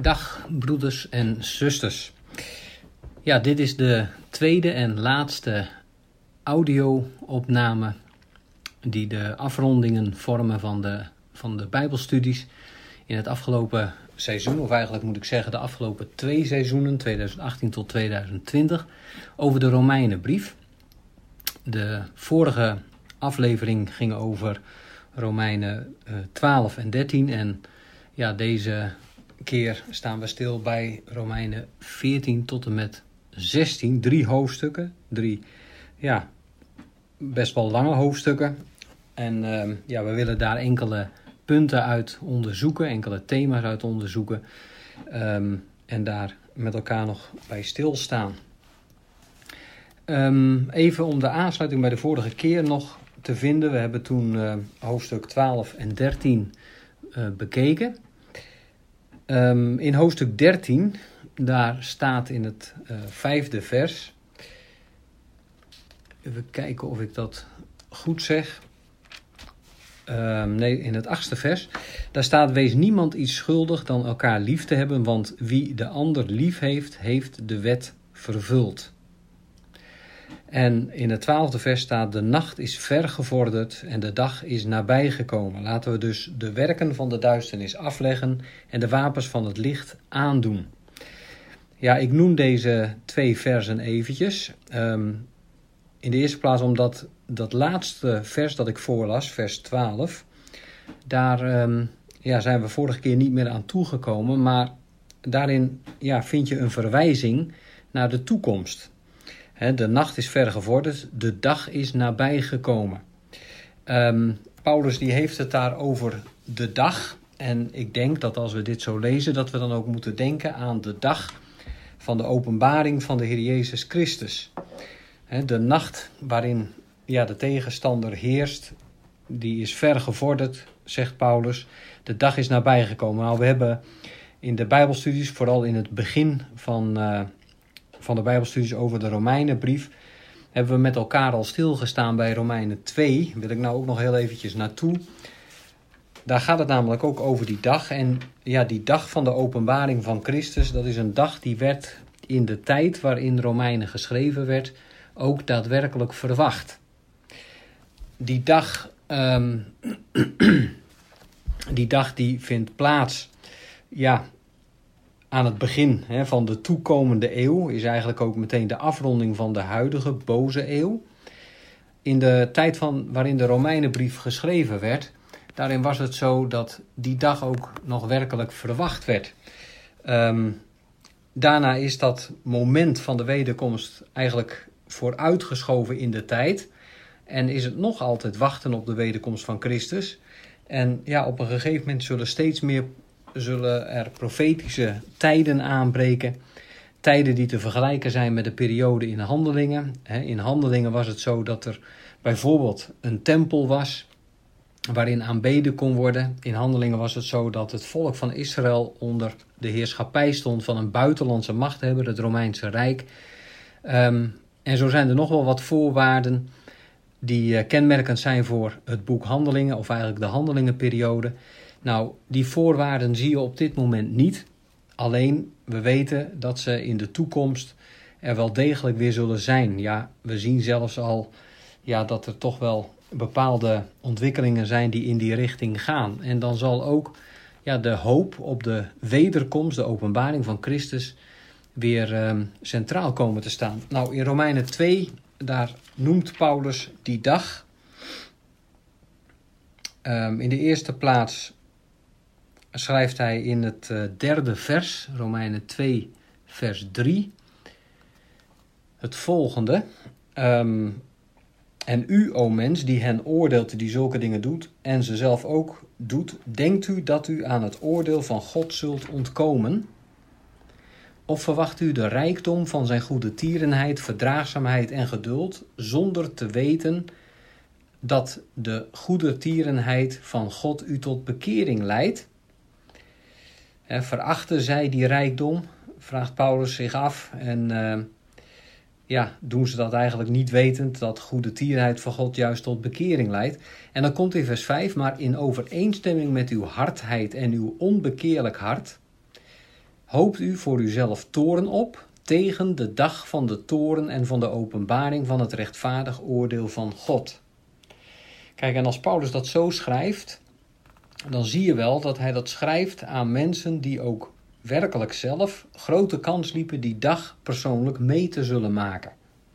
Dag broeders en zusters. Ja, dit is de tweede en laatste audio-opname die de afrondingen vormen van de Bijbelstudies in het afgelopen seizoen, of eigenlijk moet ik zeggen de afgelopen 2 seizoenen, 2018 tot 2020, over de Romeinenbrief. De vorige aflevering ging over Romeinen 12 en 13 en ja, deze keer staan we stil bij Romeinen 14 tot en met 16. 3 hoofdstukken, 3 best wel lange hoofdstukken. En we willen daar enkele punten uit onderzoeken, enkele thema's uit onderzoeken. En daar met elkaar nog bij stilstaan. Even om de aansluiting bij de vorige keer nog te vinden. We hebben toen hoofdstuk 12 en 13 bekeken. In hoofdstuk 13, daar staat in het 5e vers. Even kijken of ik dat goed zeg. In het 8e vers. Daar staat: wees niemand iets schuldig dan elkaar lief te hebben, want wie de ander lief heeft, heeft de wet vervuld. En in het 12e vers staat: de nacht is ver gevorderd en de dag is nabijgekomen. Laten we dus de werken van de duisternis afleggen en de wapens van het licht aandoen. Ja, ik noem deze 2 versen eventjes. In de eerste plaats omdat dat laatste vers dat ik voorlas, vers 12, daar zijn we vorige keer niet meer aan toegekomen, maar daarin vind je een verwijzing naar de toekomst. De nacht is ver gevorderd, de dag is nabijgekomen. Paulus die heeft het daar over de dag. En ik denk dat als we dit zo lezen, dat we dan ook moeten denken aan de dag van de openbaring van de Heer Jezus Christus. De nacht waarin de tegenstander heerst, die is ver gevorderd, zegt Paulus. De dag is nabijgekomen. Nou, we hebben in de Bijbelstudies, vooral in het begin van de Bijbelstudies over de Romeinenbrief, hebben we met elkaar al stilgestaan bij Romeinen 2. Wil ik nou ook nog heel eventjes naartoe. Daar gaat het namelijk ook over die dag. En die dag van de openbaring van Christus, dat is een dag die werd in de tijd waarin Romeinen geschreven werd, ook daadwerkelijk verwacht. Die dag die vindt plaats aan het begin van de toekomende eeuw, is eigenlijk ook meteen de afronding van de huidige boze eeuw. In de tijd waarin de Romeinenbrief geschreven werd, daarin was het zo dat die dag ook nog werkelijk verwacht werd. Daarna is dat moment van de wederkomst eigenlijk vooruitgeschoven in de tijd. En is het nog altijd wachten op de wederkomst van Christus. En op een gegeven moment zullen er profetische tijden aanbreken. Tijden die te vergelijken zijn met de periode in Handelingen. In Handelingen was het zo dat er bijvoorbeeld een tempel was waarin aanbeden kon worden. In Handelingen was het zo dat het volk van Israël onder de heerschappij stond van een buitenlandse machthebber, het Romeinse Rijk. En zo zijn er nog wel wat voorwaarden die kenmerkend zijn voor het boek Handelingen, of eigenlijk de Handelingenperiode. Nou, die voorwaarden zie je op dit moment niet. Alleen, we weten dat ze in de toekomst er wel degelijk weer zullen zijn. Ja, we zien zelfs al dat er toch wel bepaalde ontwikkelingen zijn die in die richting gaan. En dan zal ook de hoop op de wederkomst, de openbaring van Christus, weer centraal komen te staan. Nou, in Romeinen 2, daar noemt Paulus die dag. In de eerste plaats schrijft hij in het 3e vers, Romeinen 2, vers 3, het volgende. En u, o mens, die hen oordeelt die zulke dingen doet, en ze zelf ook doet, denkt u dat u aan het oordeel van God zult ontkomen? Of verwacht u de rijkdom van zijn goede tierenheid, verdraagzaamheid en geduld, zonder te weten dat de goede tierenheid van God u tot bekering leidt? Verachten zij die rijkdom? Vraagt Paulus zich af. En doen ze dat eigenlijk niet wetend dat goede tierenheid van God juist tot bekering leidt? En dan komt in vers 5, maar in overeenstemming met uw hardheid en uw onbekeerlijk hart hoopt u voor uzelf toorn op tegen de dag van de toorn en van de openbaring van het rechtvaardig oordeel van God. Kijk, en als Paulus dat zo schrijft, dan zie je wel dat hij dat schrijft aan mensen die ook werkelijk zelf grote kans liepen die dag persoonlijk mee te zullen maken.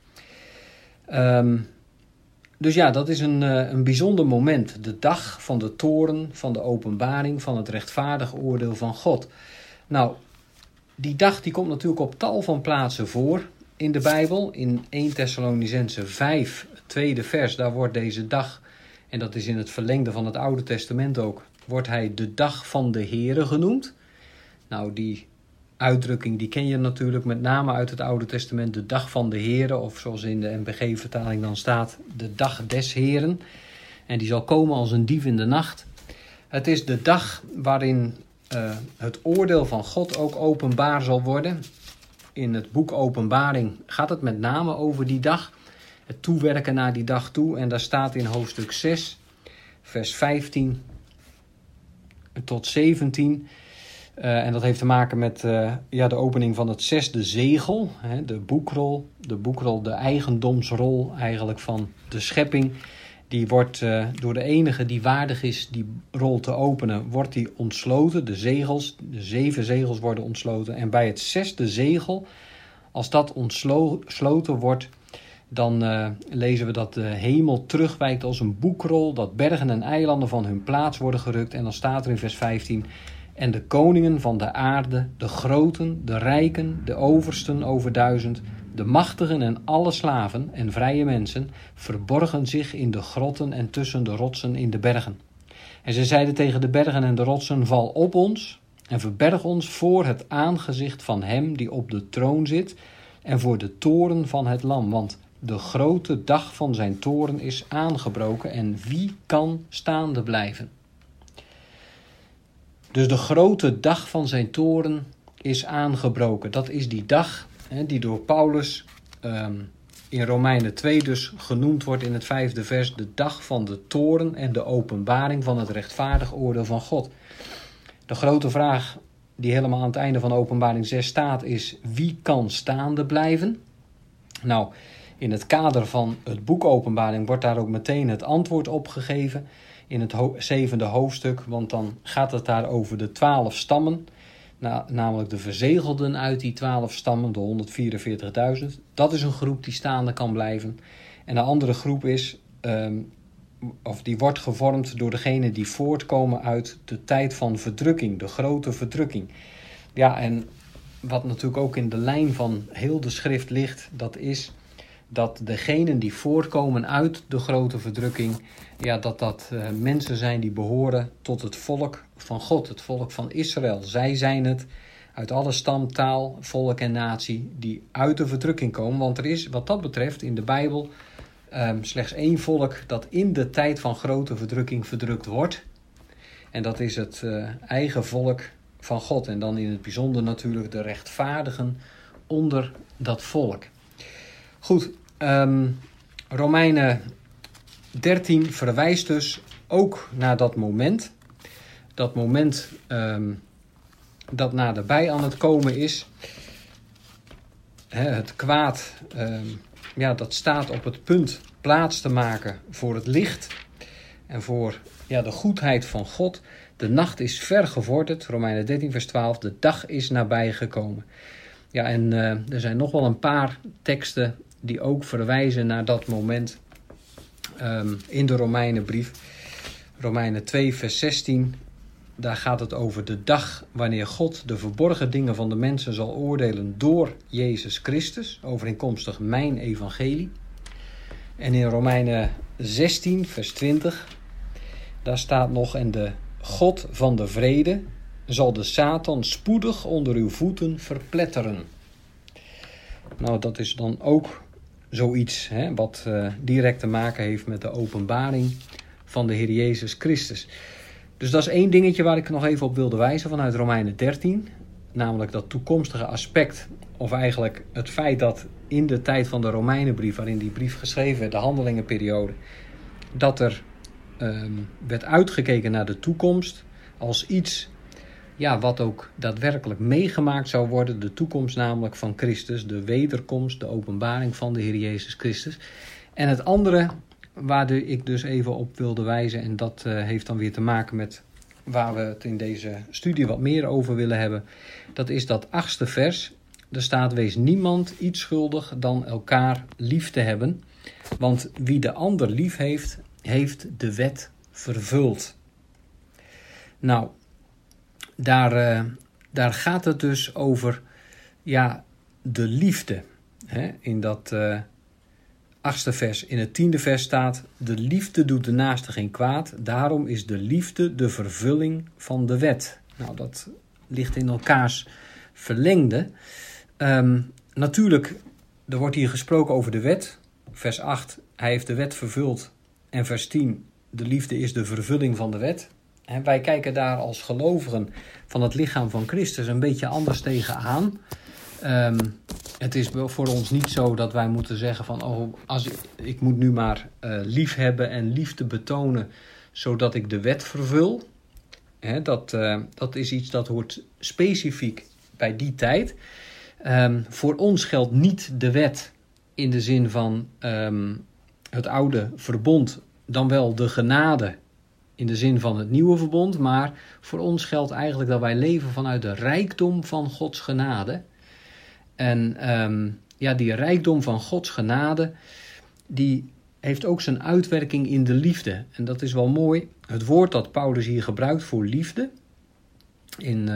Dus ja, dat is een bijzonder moment. De dag van de toorn, van de openbaring, van het rechtvaardig oordeel van God. Nou, die dag die komt natuurlijk op tal van plaatsen voor in de Bijbel. In 1 Thessalonicenzen 5, het tweede vers, daar wordt deze dag, en dat is in het verlengde van het Oude Testament ook, wordt hij de dag van de Here genoemd. Nou, die uitdrukking die ken je natuurlijk met name uit het Oude Testament, de dag van de Here, of zoals in de NBG-vertaling dan staat, de dag des Heren. En die zal komen als een dief in de nacht. Het is de dag waarin het oordeel van God ook openbaar zal worden. In het boek Openbaring gaat het met name over die dag, het toewerken naar die dag toe. En daar staat in hoofdstuk 6, vers 15 tot 17... en dat heeft te maken met de opening van het 6e zegel, de boekrol, de eigendomsrol eigenlijk van de schepping. Die wordt door de enige die waardig is die rol te openen, wordt die ontsloten. De 7 zegels worden ontsloten. En bij het 6e zegel, als dat ontsloten wordt, dan lezen we dat de hemel terugwijkt als een boekrol, dat bergen en eilanden van hun plaats worden gerukt. En dan staat er in vers 15... En de koningen van de aarde, de groten, de rijken, de oversten over 1000, de machtigen en alle slaven en vrije mensen, verborgen zich in de grotten en tussen de rotsen in de bergen. En ze zeiden tegen de bergen en de rotsen, val op ons en verberg ons voor het aangezicht van hem die op de troon zit en voor de toren van het lam. Want de grote dag van zijn toren is aangebroken en wie kan staande blijven? Dus de grote dag van zijn toren is aangebroken. Dat is die dag die door Paulus in Romeinen 2 dus genoemd wordt in het 5e vers. De dag van de toren en de openbaring van het rechtvaardig oordeel van God. De grote vraag die helemaal aan het einde van Openbaring 6 staat is: wie kan staande blijven? Nou, in het kader van het boek Openbaring wordt daar ook meteen het antwoord op gegeven. In het 7e hoofdstuk, want dan gaat het daar over de 12 stammen. Namelijk de verzegelden uit die 12 stammen, de 144.000. Dat is een groep die staande kan blijven. En een andere groep is, die wordt gevormd door degenen die voortkomen uit de tijd van verdrukking, de grote verdrukking. Ja, en wat natuurlijk ook in de lijn van heel de schrift ligt, dat is dat degenen die voortkomen uit de grote verdrukking, ja, dat mensen zijn die behoren tot het volk van God, het volk van Israël. Zij zijn het uit alle stam, taal, volk en natie die uit de verdrukking komen. Want er is wat dat betreft in de Bijbel slechts één volk dat in de tijd van grote verdrukking verdrukt wordt. En dat is het eigen volk van God. En dan in het bijzonder natuurlijk de rechtvaardigen onder dat volk. Goed, Romeinen 13 verwijst dus ook naar dat moment. Dat moment dat naderbij aan het komen is. Het kwaad, dat staat op het punt plaats te maken voor het licht. En voor de goedheid van God. De nacht is ver gevorderd, Romeinen 13 vers 12. De dag is nabij gekomen. Ja, en er zijn nog wel een paar teksten die ook verwijzen naar dat moment in de Romeinenbrief. Romeinen 2 vers 16, daar gaat het over de dag wanneer God de verborgen dingen van de mensen zal oordelen door Jezus Christus, overeenkomstig mijn evangelie. En in Romeinen 16 vers 20, daar staat nog: en de God van de vrede zal de Satan spoedig onder uw voeten verpletteren. Nou, dat is dan ook zoiets wat direct te maken heeft met de openbaring van de Heer Jezus Christus. Dus dat is één dingetje waar ik nog even op wilde wijzen vanuit Romeinen 13. Namelijk dat toekomstige aspect, of eigenlijk het feit dat in de tijd van de Romeinenbrief, waarin die brief geschreven werd, de handelingenperiode, dat er werd uitgekeken naar de toekomst als iets wat ook daadwerkelijk meegemaakt zou worden. De toekomst namelijk van Christus, de wederkomst, de openbaring van de Heer Jezus Christus. En het andere waar ik dus even op wilde wijzen, en dat heeft dan weer te maken met waar we het in deze studie wat meer over willen hebben. Dat is dat 8e vers. Er staat: wees niemand iets schuldig dan elkaar lief te hebben. Want wie de ander lief heeft, heeft de wet vervuld. Nou, daar gaat het dus over de liefde. In dat 8e vers. In het 10e vers staat: de liefde doet de naaste geen kwaad. Daarom is de liefde de vervulling van de wet. Nou, dat ligt in elkaars verlengde. Natuurlijk, er wordt hier gesproken over de wet. Vers 8, hij heeft de wet vervuld. En vers 10, de liefde is de vervulling van de wet. En wij kijken daar als gelovigen van het lichaam van Christus een beetje anders tegenaan. Het is voor ons niet zo dat wij moeten zeggen van ik moet nu maar lief hebben en liefde betonen zodat ik de wet vervul. Dat is iets dat hoort specifiek bij die tijd. Voor ons geldt niet de wet in de zin van het oude verbond, dan wel de genade in de zin van het nieuwe verbond. Maar voor ons geldt eigenlijk dat wij leven vanuit de rijkdom van Gods genade. En die rijkdom van Gods genade, die heeft ook zijn uitwerking in de liefde. En dat is wel mooi. Het woord dat Paulus hier gebruikt voor liefde, in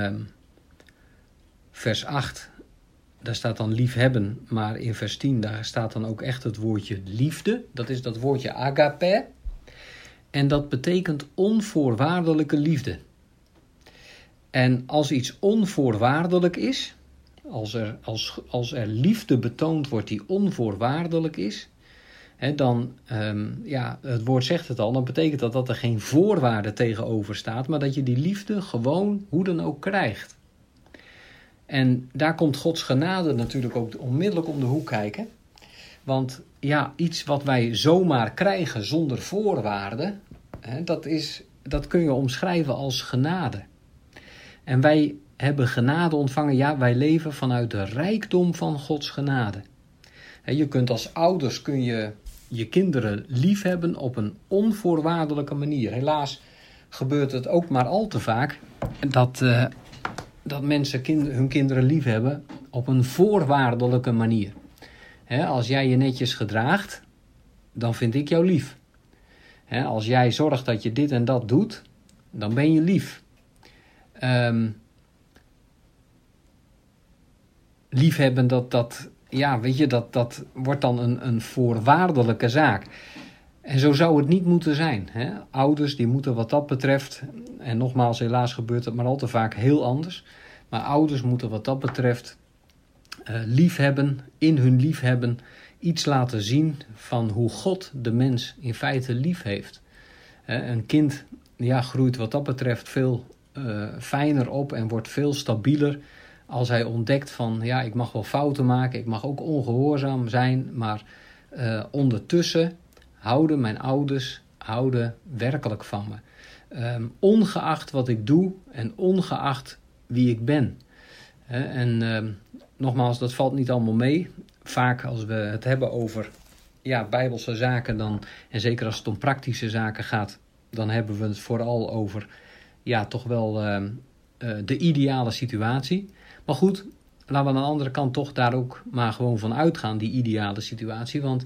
vers 8, daar staat dan liefhebben, maar in vers 10, daar staat dan ook echt het woordje liefde. Dat is dat woordje agape. En dat betekent onvoorwaardelijke liefde. En als iets onvoorwaardelijk is, als er liefde betoond wordt die onvoorwaardelijk is, dan, het woord zegt het al, dan betekent dat er geen voorwaarde tegenover staat, maar dat je die liefde gewoon hoe dan ook krijgt. En daar komt Gods genade natuurlijk ook onmiddellijk om de hoek kijken. Want iets wat wij zomaar krijgen zonder voorwaarden, dat kun je omschrijven als genade. En wij hebben genade ontvangen, wij leven vanuit de rijkdom van Gods genade. Je kunt als ouders je kinderen lief hebben op een onvoorwaardelijke manier. Helaas gebeurt het ook maar al te vaak dat mensen hun kinderen lief hebben op een voorwaardelijke manier. Als jij je netjes gedraagt, dan vind ik jou lief. Als jij zorgt dat je dit en dat doet, dan ben je lief. Liefhebben, dat wordt dan een voorwaardelijke zaak. En zo zou het niet moeten zijn. Ouders die moeten wat dat betreft, en nogmaals helaas gebeurt het maar al te vaak heel anders, maar ouders moeten wat dat betreft liefhebben, in hun liefhebben iets laten zien van hoe God de mens in feite lief heeft. Een kind groeit wat dat betreft veel fijner op en wordt veel stabieler als hij ontdekt van ik mag wel fouten maken, ik mag ook ongehoorzaam zijn, maar ondertussen houden mijn ouders werkelijk van me. Ongeacht wat ik doe en ongeacht wie ik ben. Nogmaals, dat valt niet allemaal mee. Vaak als we het hebben over bijbelse zaken dan, en zeker als het om praktische zaken gaat, dan hebben we het vooral over toch wel de ideale situatie. Maar goed, laten we aan de andere kant toch daar ook maar gewoon van uitgaan, die ideale situatie. Want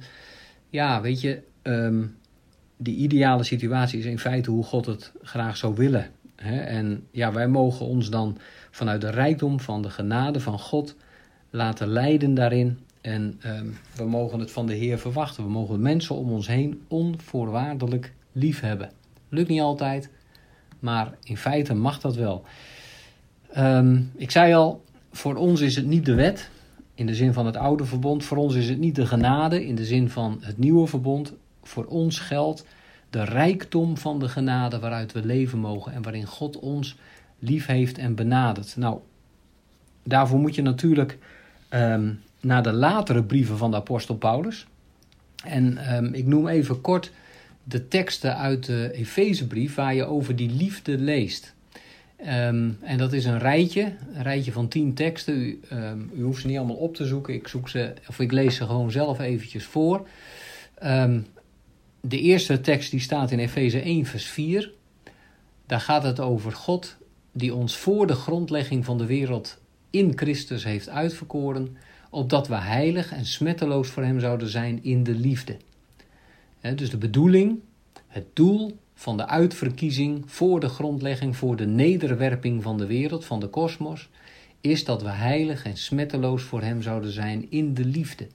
die ideale situatie is in feite hoe God het graag zou willen. En wij mogen ons dan vanuit de rijkdom van de genade van God laten leiden daarin. En we mogen het van de Heer verwachten. We mogen mensen om ons heen onvoorwaardelijk lief hebben. Lukt niet altijd, maar in feite mag dat wel. Ik zei al, voor ons is het niet de wet in de zin van het oude verbond. Voor ons is het niet de genade in de zin van het nieuwe verbond. Voor ons geldt de rijkdom van de genade waaruit we leven mogen en waarin God ons lief heeft en benadert. Nou, daarvoor moet je natuurlijk naar de latere brieven van de apostel Paulus. En ik noem even kort de teksten uit de Efezebrief waar je over die liefde leest. En dat is een rijtje van 10 teksten. U hoeft ze niet allemaal op te zoeken. Ik lees ze gewoon zelf eventjes voor. De eerste tekst die staat in Efeze 1 vers 4. Daar gaat het over God die ons voor de grondlegging van de wereld in Christus heeft uitverkoren, opdat we heilig en smetteloos voor hem zouden zijn in de liefde. Dus de bedoeling, het doel van de uitverkiezing voor de grondlegging, voor de nederwerping van de wereld, van de kosmos, is dat we heilig en smetteloos voor hem zouden zijn in de liefde.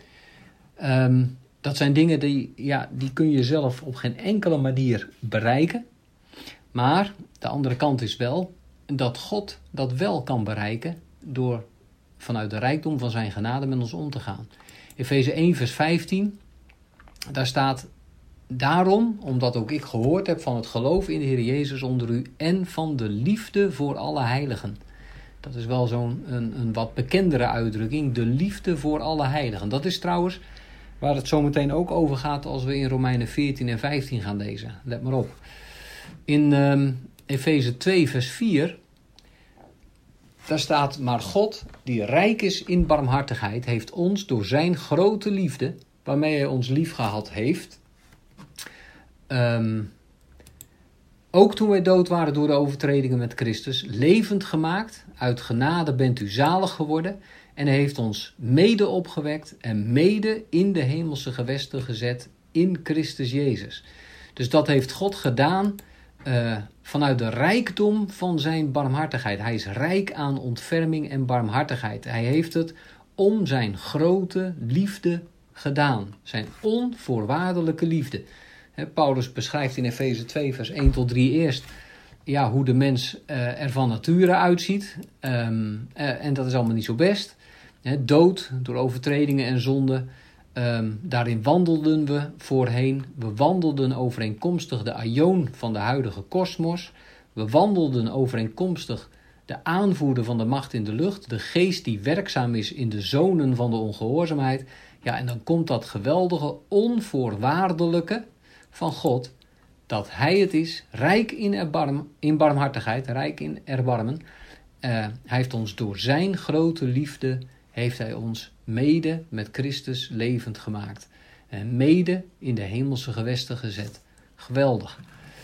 Dat zijn dingen die kun je zelf op geen enkele manier bereiken. Maar de andere kant is wel dat God dat wel kan bereiken door vanuit de rijkdom van zijn genade met ons om te gaan. Efeze 1 vers 15, daar staat: daarom, omdat ook ik gehoord heb van het geloof in de Heer Jezus onder u en van de liefde voor alle heiligen. Dat is wel zo'n een wat bekendere uitdrukking, de liefde voor alle heiligen. Dat is trouwens waar het zo meteen ook over gaat als we in Romeinen 14 en 15 gaan lezen. Let maar op. In Efeze 2 vers 4, daar staat: maar God, die rijk is in barmhartigheid, heeft ons door zijn grote liefde, waarmee hij ons lief gehad heeft, ook toen wij dood waren door de overtredingen met Christus, levend gemaakt. Uit genade bent u zalig geworden. En hij heeft ons mede opgewekt en mede in de hemelse gewesten gezet in Christus Jezus. Dus dat heeft God gedaan vanuit de rijkdom van zijn barmhartigheid. Hij is rijk aan ontferming en barmhartigheid. Hij heeft het om zijn grote liefde gedaan. Zijn onvoorwaardelijke liefde. Paulus beschrijft in Efeze 2 vers 1 tot 3 eerst hoe de mens er van nature uitziet. En dat is allemaal niet zo best. Dood door overtredingen en zonden. Daarin wandelden we voorheen. We wandelden overeenkomstig de aion van de huidige kosmos. We wandelden overeenkomstig de aanvoerder van de macht in de lucht. De geest die werkzaam is in de zonen van de ongehoorzaamheid. Ja, en dan komt dat geweldige onvoorwaardelijke van God, dat hij het is, rijk in barmhartigheid, rijk in erbarmen. Hij heeft ons door zijn grote liefde, heeft hij ons mede met Christus levend gemaakt. En mede in de hemelse gewesten gezet. Geweldig.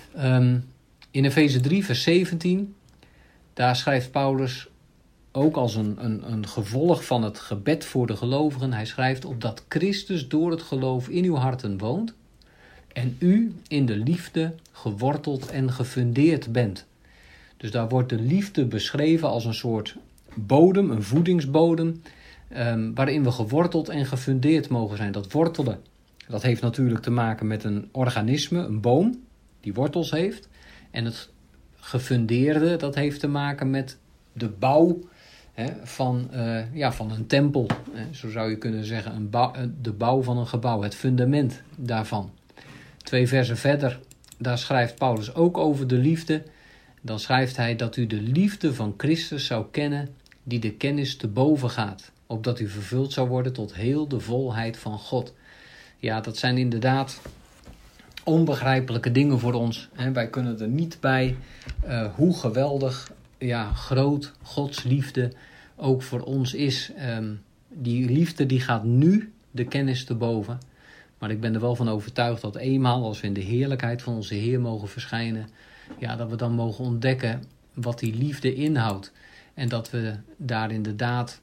In Efeze 3 vers 17, daar schrijft Paulus ook als een gevolg van het gebed voor de gelovigen. Hij schrijft: opdat Christus door het geloof in uw harten woont en u in de liefde geworteld en gefundeerd bent. Dus daar wordt de liefde beschreven als een soort bodem, een voedingsbodem, waarin we geworteld en gefundeerd mogen zijn. Dat wortelen, dat heeft natuurlijk te maken met een organisme, een boom, die wortels heeft. En het gefundeerde, dat heeft te maken met de bouw van een tempel. Zo zou je kunnen zeggen, de bouw van een gebouw, het fundament daarvan. 2 versen verder, daar schrijft Paulus ook over de liefde. Dan schrijft hij dat u de liefde van Christus zou kennen, die de kennis te boven gaat, opdat u vervuld zou worden tot heel de volheid van God. Ja, dat zijn inderdaad onbegrijpelijke dingen voor ons. Wij kunnen er niet bij hoe geweldig, groot Gods liefde ook voor ons is. Die liefde die gaat nu de kennis te boven. Maar ik ben er wel van overtuigd dat eenmaal, als we in de heerlijkheid van onze Heer mogen verschijnen, dat we dan mogen ontdekken wat die liefde inhoudt. En dat we daar inderdaad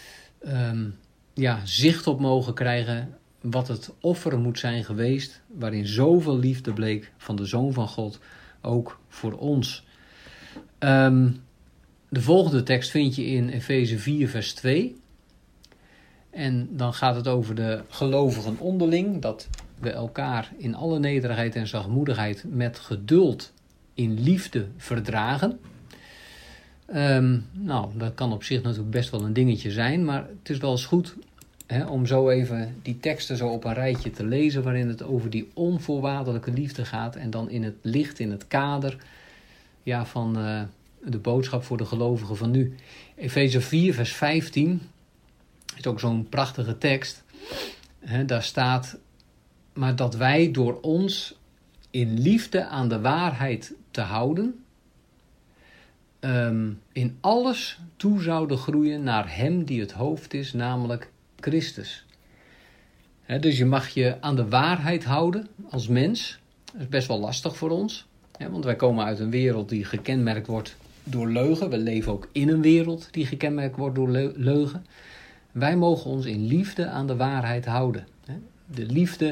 zicht op mogen krijgen wat het offer moet zijn geweest, waarin zoveel liefde bleek van de Zoon van God, ook voor ons. De volgende tekst vind je in Efeze 4 vers 2. En dan gaat het over de gelovigen onderling, dat we elkaar in alle nederigheid en zachtmoedigheid met geduld in liefde verdragen. Dat kan op zich natuurlijk best wel een dingetje zijn, maar het is wel eens goed om zo even die teksten zo op een rijtje te lezen, waarin het over die onvoorwaardelijke liefde gaat en dan in het licht, in het kader van de boodschap voor de gelovigen van nu. Efeze 4 vers 15 is ook zo'n prachtige tekst. Daar staat: maar dat wij door ons in liefde aan de waarheid te houden, in alles toe zouden groeien naar hem die het hoofd is, namelijk Christus. Dus je mag je aan de waarheid houden als mens. Dat is best wel lastig voor ons. Want wij komen uit een wereld die gekenmerkt wordt door leugen. We leven ook in een wereld die gekenmerkt wordt door leugen. Wij mogen ons in liefde aan de waarheid houden. De liefde,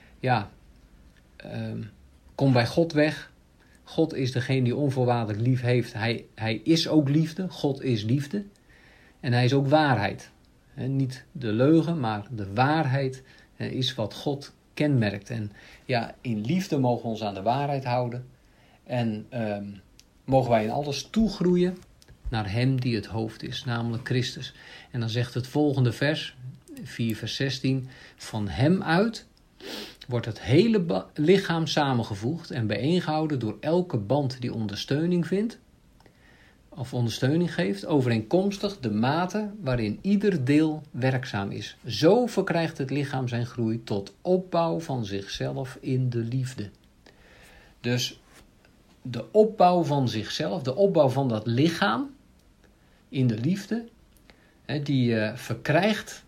komt bij God weg. God is degene die onvoorwaardelijk lief heeft. Hij is ook liefde. God is liefde. En hij is ook waarheid. Niet de leugen, maar de waarheid is wat God kenmerkt. En in liefde mogen we ons aan de waarheid houden. En mogen wij in alles toegroeien naar hem die het hoofd is, namelijk Christus. En dan zegt het volgende vers, 4 vers 16, van hem uit wordt het hele lichaam samengevoegd en bijeengehouden door elke band die ondersteuning vindt, of ondersteuning geeft, overeenkomstig de mate waarin ieder deel werkzaam is. Zo verkrijgt het lichaam zijn groei tot opbouw van zichzelf in de liefde. Dus de opbouw van zichzelf, de opbouw van dat lichaam in de liefde, die verkrijgt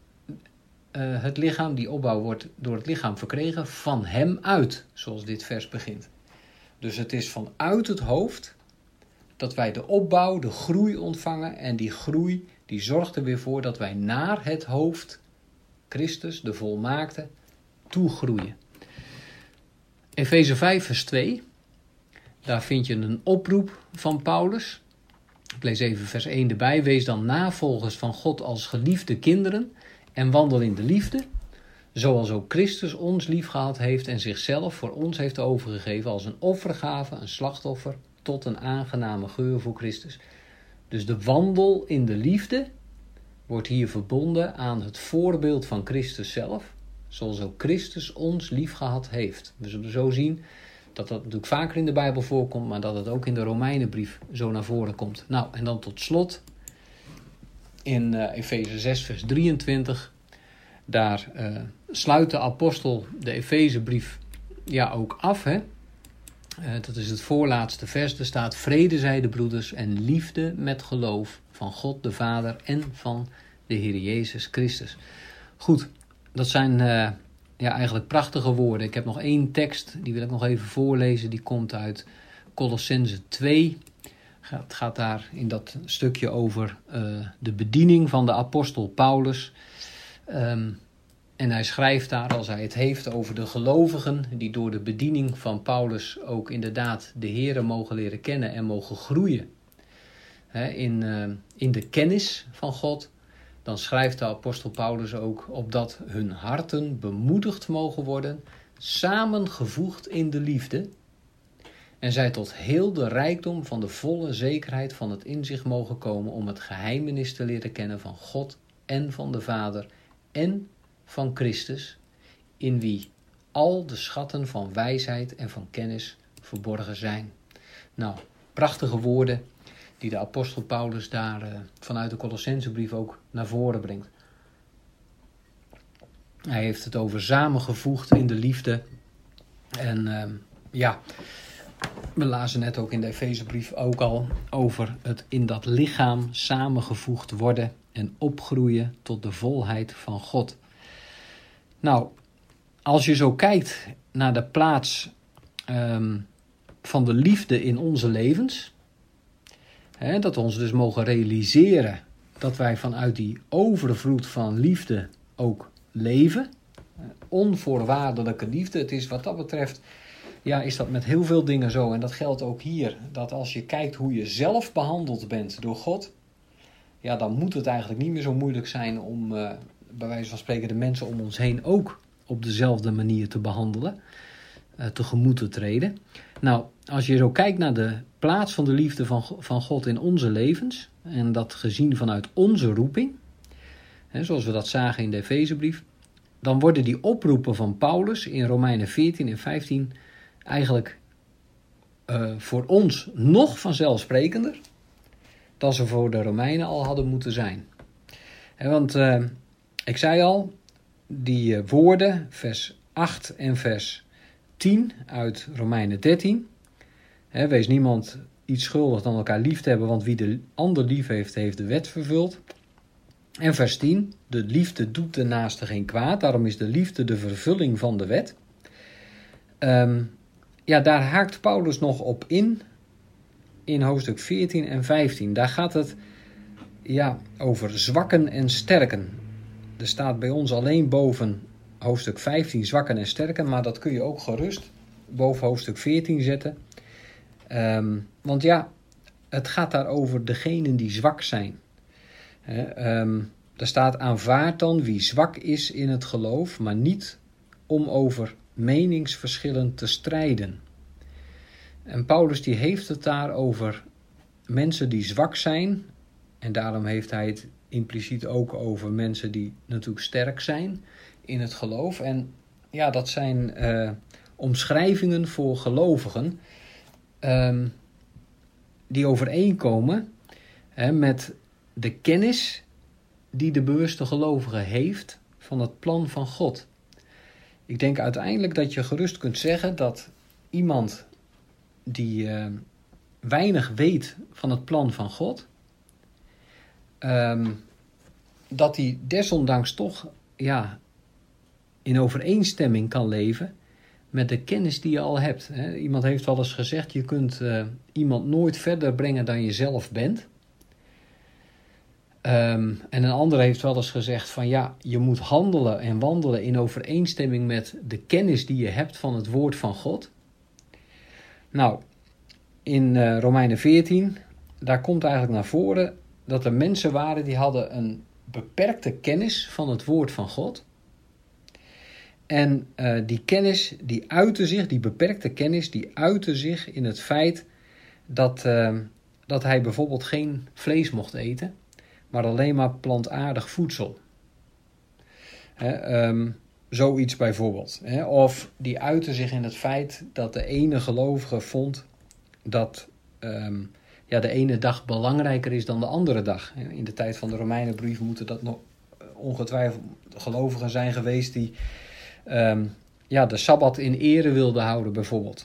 het lichaam, die opbouw wordt door het lichaam verkregen van hem uit, zoals dit vers begint. Dus het is vanuit het hoofd dat wij de opbouw, de groei ontvangen. En die groei, die zorgt er weer voor dat wij naar het hoofd, Christus, de volmaakte, toegroeien. Efeze 5 vers 2, daar vind je een oproep van Paulus. Ik lees even vers 1 erbij. Wees dan navolgers van God als geliefde kinderen en wandel in de liefde, zoals ook Christus ons liefgehad heeft en zichzelf voor ons heeft overgegeven als een offergave, een slachtoffer, tot een aangename geur voor Christus. Dus de wandel in de liefde wordt hier verbonden aan het voorbeeld van Christus zelf, zoals ook Christus ons liefgehad heeft. We zullen zo zien dat dat natuurlijk vaker in de Bijbel voorkomt, maar dat het ook in de Romeinenbrief zo naar voren komt. Nou, en dan tot slot in Efeze 6 vers 23, daar sluit de apostel de Efezebrief ook af, dat is het voorlaatste vers. Er staat: vrede zij de broeders en liefde met geloof van God de Vader en van de Heer Jezus Christus. Goed, dat zijn eigenlijk prachtige woorden. Ik heb nog één tekst, die wil ik nog even voorlezen. Die komt uit Colossenzen 2. Het gaat daar in dat stukje over de bediening van de apostel Paulus. En hij schrijft daar, als hij het heeft over de gelovigen die door de bediening van Paulus ook inderdaad de Here mogen leren kennen en mogen groeien in de kennis van God, dan schrijft de apostel Paulus ook opdat hun harten bemoedigd mogen worden, samengevoegd in de liefde, en zij tot heel de rijkdom van de volle zekerheid van het inzicht mogen komen om het geheimenis te leren kennen van God en van de Vader en van Christus, in wie al de schatten van wijsheid en van kennis verborgen zijn. Nou, prachtige woorden die de apostel Paulus daar vanuit de Colossenzenbrief ook naar voren brengt. Hij heeft het over samengevoegd in de liefde. En we lazen net ook in de Efezebrief ook al over het in dat lichaam samengevoegd worden en opgroeien tot de volheid van God. Nou, als je zo kijkt naar de plaats van de liefde in onze levens, dat we ons dus mogen realiseren dat wij vanuit die overvloed van liefde ook leven, onvoorwaardelijke liefde. Het is wat dat betreft, is dat met heel veel dingen zo, en dat geldt ook hier, dat als je kijkt hoe je zelf behandeld bent door God, dan moet het eigenlijk niet meer zo moeilijk zijn om bij wijze van spreken de mensen om ons heen ook op dezelfde manier te behandelen, tegemoet te treden. Nou, als je zo kijkt naar de plaats van de liefde van God in onze levens, en dat gezien vanuit onze roeping, zoals we dat zagen in de Efezebrief, dan worden die oproepen van Paulus in Romeinen 14 en 15 eigenlijk voor ons nog vanzelfsprekender dan ze voor de Romeinen al hadden moeten zijn. Want ik zei al, die woorden, vers 8 en vers 10 uit Romeinen 13. Wees niemand iets schuldig dan elkaar lief te hebben, want wie de ander lief heeft, heeft de wet vervuld. En vers 10, de liefde doet de naaste geen kwaad, daarom is de liefde de vervulling van de wet. Daar haakt Paulus nog op in hoofdstuk 14 en 15. Daar gaat het over zwakken en sterken. Er staat bij ons alleen boven hoofdstuk 15 zwakken en sterken, maar dat kun je ook gerust boven hoofdstuk 14 zetten. Want het gaat daar over degenen die zwak zijn. Er staat aanvaard dan wie zwak is in het geloof, maar niet om over meningsverschillen te strijden. En Paulus die heeft het daar over mensen die zwak zijn. En daarom heeft hij het impliciet ook over mensen die natuurlijk sterk zijn in het geloof. En dat zijn omschrijvingen voor gelovigen die overeenkomen met de kennis die de bewuste gelovige heeft van het plan van God. Ik denk uiteindelijk dat je gerust kunt zeggen dat iemand die weinig weet van het plan van God, dat hij desondanks toch in overeenstemming kan leven met de kennis die je al hebt. Iemand heeft wel eens gezegd, je kunt iemand nooit verder brengen dan je zelf bent. En een ander heeft wel eens gezegd van je moet handelen en wandelen in overeenstemming met de kennis die je hebt van het woord van God. Nou, in Romeinen 14, daar komt eigenlijk naar voren dat er mensen waren die hadden een beperkte kennis van het woord van God. En die kennis, die beperkte kennis, die uitte zich in het feit dat hij bijvoorbeeld geen vlees mocht eten, maar alleen maar plantaardig voedsel. Zoiets bijvoorbeeld. Of die uitte zich in het feit dat de ene gelovige vond dat de ene dag belangrijker is dan de andere dag. In de tijd van de Romeinenbrief moeten dat nog ongetwijfeld gelovigen zijn geweest die de Sabbat in ere wilden houden bijvoorbeeld.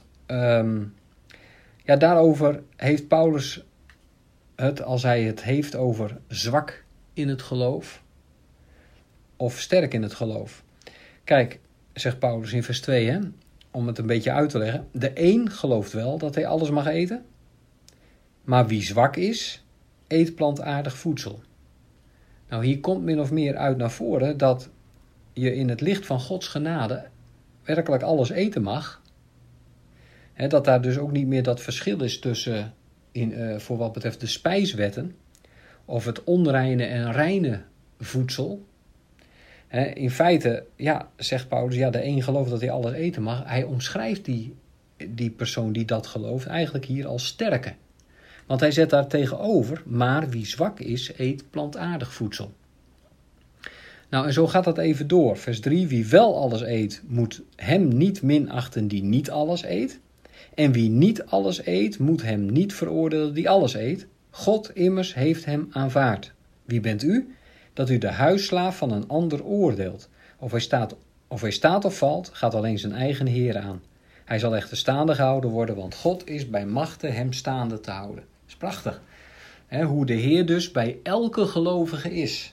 Daarover heeft Paulus het, als hij het heeft over zwak in het geloof of sterk in het geloof. Kijk, zegt Paulus in vers 2, om het een beetje uit te leggen. De een gelooft wel dat hij alles mag eten, maar wie zwak is, eet plantaardig voedsel. Nou, hier komt min of meer uit naar voren dat je in het licht van Gods genade werkelijk alles eten mag. Dat daar dus ook niet meer dat verschil is tussen, voor wat betreft de spijswetten, of het onreine en reine voedsel. In feite, zegt Paulus, de een gelooft dat hij alles eten mag. Hij omschrijft die persoon die dat gelooft eigenlijk hier als sterke. Want hij zet daar tegenover, maar wie zwak is, eet plantaardig voedsel. Nou, en zo gaat dat even door. Vers 3, wie wel alles eet, moet hem niet minachten die niet alles eet. En wie niet alles eet, moet hem niet veroordelen die alles eet. God immers heeft hem aanvaard. Wie bent u, dat u de huisslaaf van een ander oordeelt? Of hij staat of valt, gaat alleen zijn eigen Heer aan. Hij zal echter staande gehouden worden, want God is bij machte hem staande te houden. Dat is prachtig. Hoe de Heer dus bij elke gelovige is.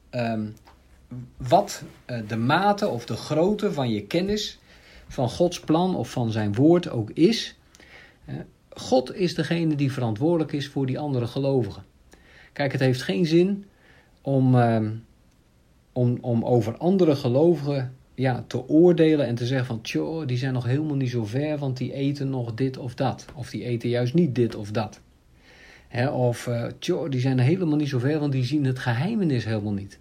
Wat de mate of de grootte van je kennis van Gods plan of van zijn woord ook is. God is degene die verantwoordelijk is voor die andere gelovigen. Kijk, het heeft geen zin om over andere gelovigen te oordelen en te zeggen van tjoh, die zijn nog helemaal niet zo ver, want die eten nog dit of dat. Of die eten juist niet dit of dat. Of tjoh, die zijn helemaal niet zo ver, want die zien het geheimenis helemaal niet.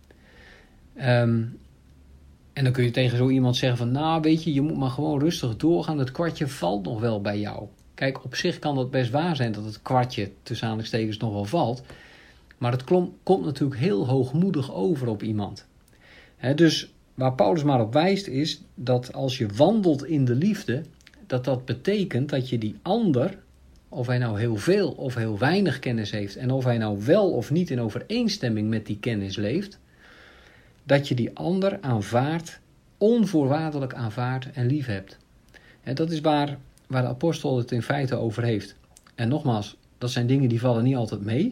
En dan kun je tegen zo iemand zeggen van nou weet je moet maar gewoon rustig doorgaan, het kwartje valt nog wel bij jou. Kijk, op zich kan dat best waar zijn dat het kwartje tussen aanhalingstekens nog wel valt. Maar het komt natuurlijk heel hoogmoedig over op iemand. Dus waar Paulus maar op wijst is dat als je wandelt in de liefde, dat betekent dat je die ander, of hij nou heel veel of heel weinig kennis heeft en of hij nou wel of niet in overeenstemming met die kennis leeft, dat je die ander aanvaardt, onvoorwaardelijk aanvaardt en lief hebt. Dat is waar de apostel het in feite over heeft. En nogmaals, dat zijn dingen die vallen niet altijd mee.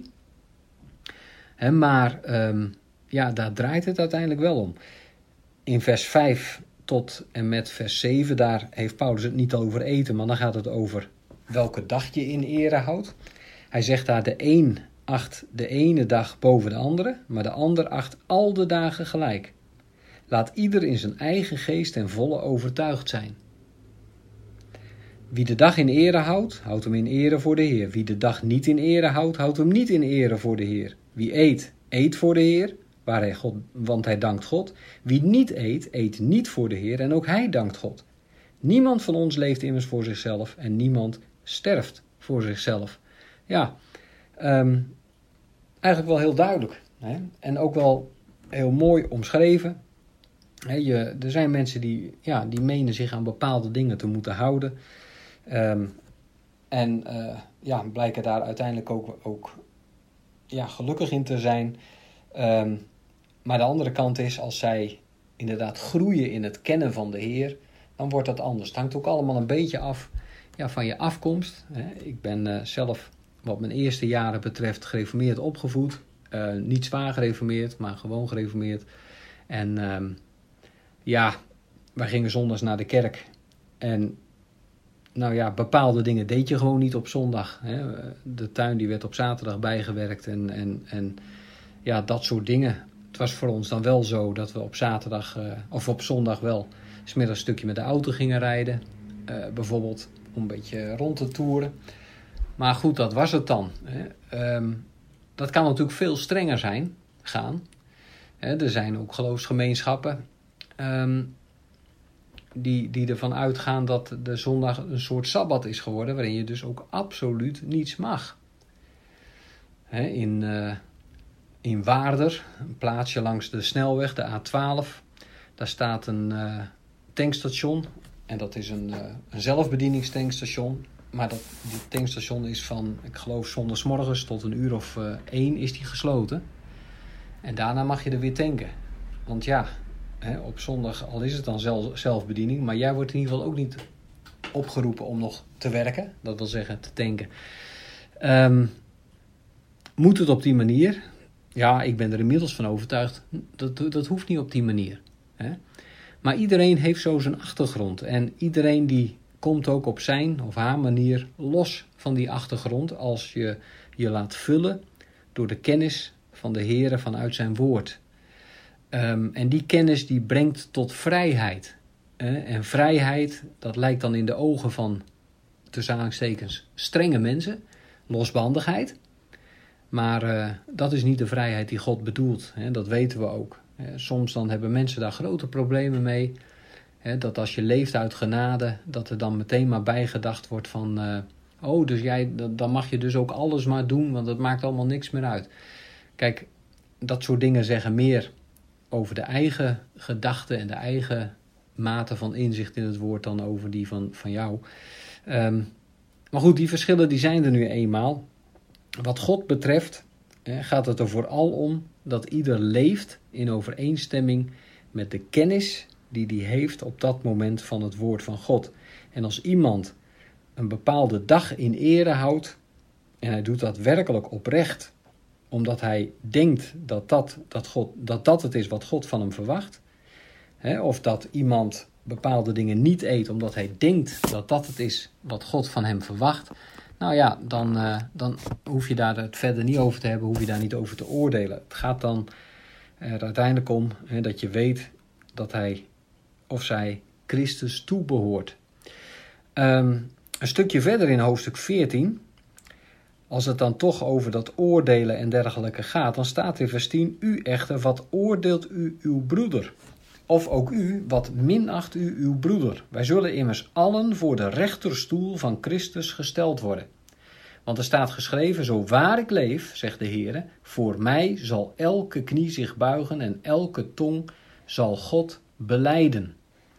Maar daar draait het uiteindelijk wel om. In vers 5 tot en met vers 7, daar heeft Paulus het niet over eten, maar dan gaat het over welke dag je in ere houdt. Hij zegt daar, de een acht de ene dag boven de andere, maar de ander acht al de dagen gelijk. Laat ieder in zijn eigen geest ten volle overtuigd zijn. Wie de dag in ere houdt, houdt hem in ere voor de Heer. Wie de dag niet in ere houdt, houdt hem niet in ere voor de Heer. Wie eet, eet voor de Heer, want hij dankt God. Wie niet eet, eet niet voor de Heer en ook hij dankt God. Niemand van ons leeft immers voor zichzelf en niemand sterft voor zichzelf. Ja, eigenlijk wel heel duidelijk. Hè? En ook wel heel mooi omschreven. Er zijn mensen die menen zich aan bepaalde dingen te moeten houden. Blijken daar uiteindelijk ook gelukkig in te zijn. Maar de andere kant is, als zij inderdaad groeien in het kennen van de Heer, dan wordt dat anders. Het hangt ook allemaal een beetje af van je afkomst. Ik ben zelf, wat mijn eerste jaren betreft, gereformeerd opgevoed. Niet zwaar gereformeerd, maar gewoon gereformeerd. En wij gingen zondags naar de kerk. En bepaalde dingen deed je gewoon niet op zondag. De tuin die werd op zaterdag bijgewerkt en dat soort dingen. Het was voor ons dan wel zo dat we op zaterdag of op zondag wel 's middags een stukje met de auto gingen rijden. Bijvoorbeeld om een beetje rond te toeren. Maar goed, dat was het dan. Dat kan natuurlijk veel strenger gaan. Er zijn ook geloofsgemeenschappen die ervan uitgaan dat de zondag een soort sabbat is geworden, waarin je dus ook absoluut niets mag. In Waarder, een plaatsje langs de snelweg, de A12, daar staat een tankstation. En dat is een zelfbedieningstankstation. Maar dit tankstation is van, ik geloof, 's zondagsmorgens tot 1:00 is die gesloten. En daarna mag je er weer tanken. Want op zondag, al is het dan zelfbediening, maar jij wordt in ieder geval ook niet opgeroepen om nog te werken. Dat wil zeggen, te tanken. Moet het op die manier? Ja, ik ben er inmiddels van overtuigd. Dat hoeft niet op die manier. Maar iedereen heeft zo zijn achtergrond. En iedereen die komt ook op zijn of haar manier los van die achtergrond, als je je laat vullen door de kennis van de Heere vanuit zijn woord. En die kennis die brengt tot vrijheid. En vrijheid, dat lijkt dan in de ogen van, tussen aanhalingstekens, strenge mensen, losbandigheid. Maar dat is niet de vrijheid die God bedoelt. Dat weten we ook. Soms dan hebben mensen daar grote problemen mee. Dat als je leeft uit genade, dat er dan meteen maar bijgedacht wordt van, dan mag je dus ook alles maar doen, want het maakt allemaal niks meer uit. Kijk, dat soort dingen zeggen meer over de eigen gedachten en de eigen mate van inzicht in het woord dan over die van jou. Maar goed, die verschillen die zijn er nu eenmaal. Wat God betreft gaat het er vooral om dat ieder leeft in overeenstemming met de kennis die hij heeft op dat moment van het woord van God. En als iemand een bepaalde dag in ere houdt en hij doet dat werkelijk oprecht, omdat hij denkt dat het is wat God van hem verwacht, of dat iemand bepaalde dingen niet eet omdat hij denkt dat het is wat God van hem verwacht, dan hoef je daar het verder niet over te hebben, hoef je daar niet over te oordelen. Het gaat dan er uiteindelijk om dat je weet dat hij of zij Christus toebehoort. Een stukje verder in hoofdstuk 14, als het dan toch over dat oordelen en dergelijke gaat, dan staat in vers 10, u echter, wat oordeelt u uw broeder? Of ook u, wat minacht u uw broeder? Wij zullen immers allen voor de rechterstoel van Christus gesteld worden. Want er staat geschreven, zo waar ik leef, zegt de Heere, voor mij zal elke knie zich buigen en elke tong zal God belijden.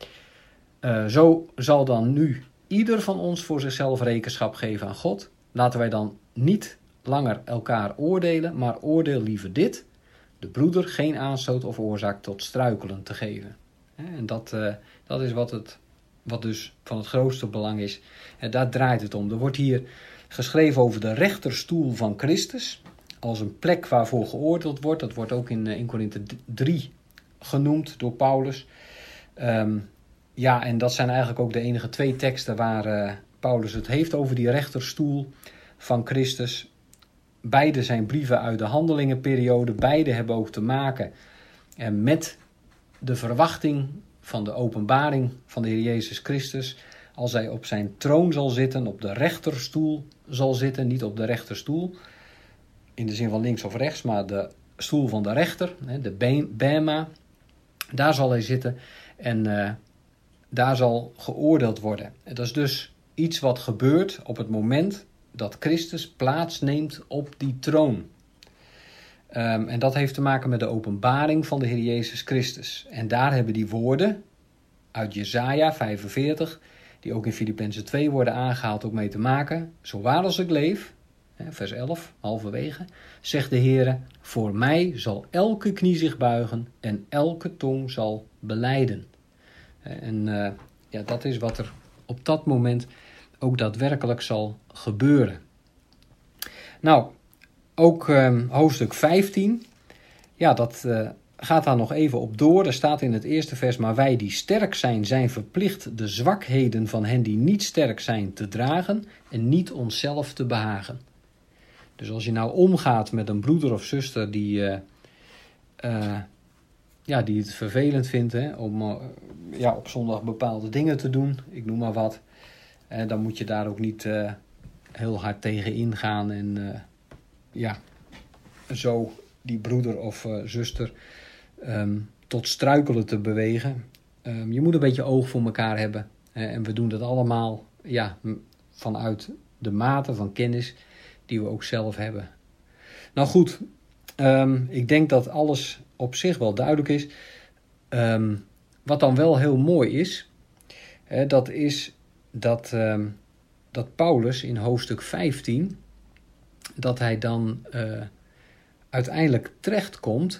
Zo zal dan nu ieder van ons voor zichzelf rekenschap geven aan God. Laten wij dan niet langer elkaar oordelen, maar oordeel liever dit: de broeder geen aanstoot of oorzaak tot struikelen te geven. En dat is wat dus van het grootste belang is. En daar draait het om. Er wordt hier geschreven over de rechterstoel van Christus, als een plek waarvoor geoordeeld wordt. Dat wordt ook in 1 Korinthe 3 genoemd door Paulus. En dat zijn eigenlijk ook de enige 2 teksten waar Paulus het heeft over die rechterstoel van Christus. Beide zijn brieven uit de handelingenperiode. Beide hebben ook te maken met de verwachting van de openbaring van de Heer Jezus Christus. Als hij op zijn troon zal zitten, op de rechterstoel zal zitten. Niet op de rechterstoel, in de zin van links of rechts, maar de stoel van de rechter, de Bema. Daar zal hij zitten en daar zal geoordeeld worden. Dat is dus iets wat gebeurt op het moment dat Christus plaatsneemt op die troon. En dat heeft te maken met de openbaring van de Heer Jezus Christus. En daar hebben die woorden uit Jesaja 45, die ook in Filippenzen 2 worden aangehaald, ook mee te maken. Zo waar als ik leef, vers 11, halverwege, zegt de Heer, voor mij zal elke knie zich buigen en elke tong zal belijden. En dat is wat er op dat moment ook daadwerkelijk zal gebeuren. Nou, ook hoofdstuk 15, dat gaat daar nog even op door. Er staat in het eerste vers, maar wij die sterk zijn, zijn verplicht de zwakheden van hen die niet sterk zijn te dragen en niet onszelf te behagen. Dus als je nou omgaat met een broeder of zuster die het vervelend vindt om op zondag bepaalde dingen te doen, ik noem maar wat, dan moet je daar ook niet heel hard tegen ingaan en zo die broeder of zuster tot struikelen te bewegen. Je moet een beetje oog voor elkaar hebben. En we doen dat allemaal vanuit de mate van kennis die we ook zelf hebben. Nou goed, ik denk dat alles op zich wel duidelijk is. Wat dan wel heel mooi is, dat is dat Paulus in hoofdstuk 15, dat hij dan uiteindelijk terechtkomt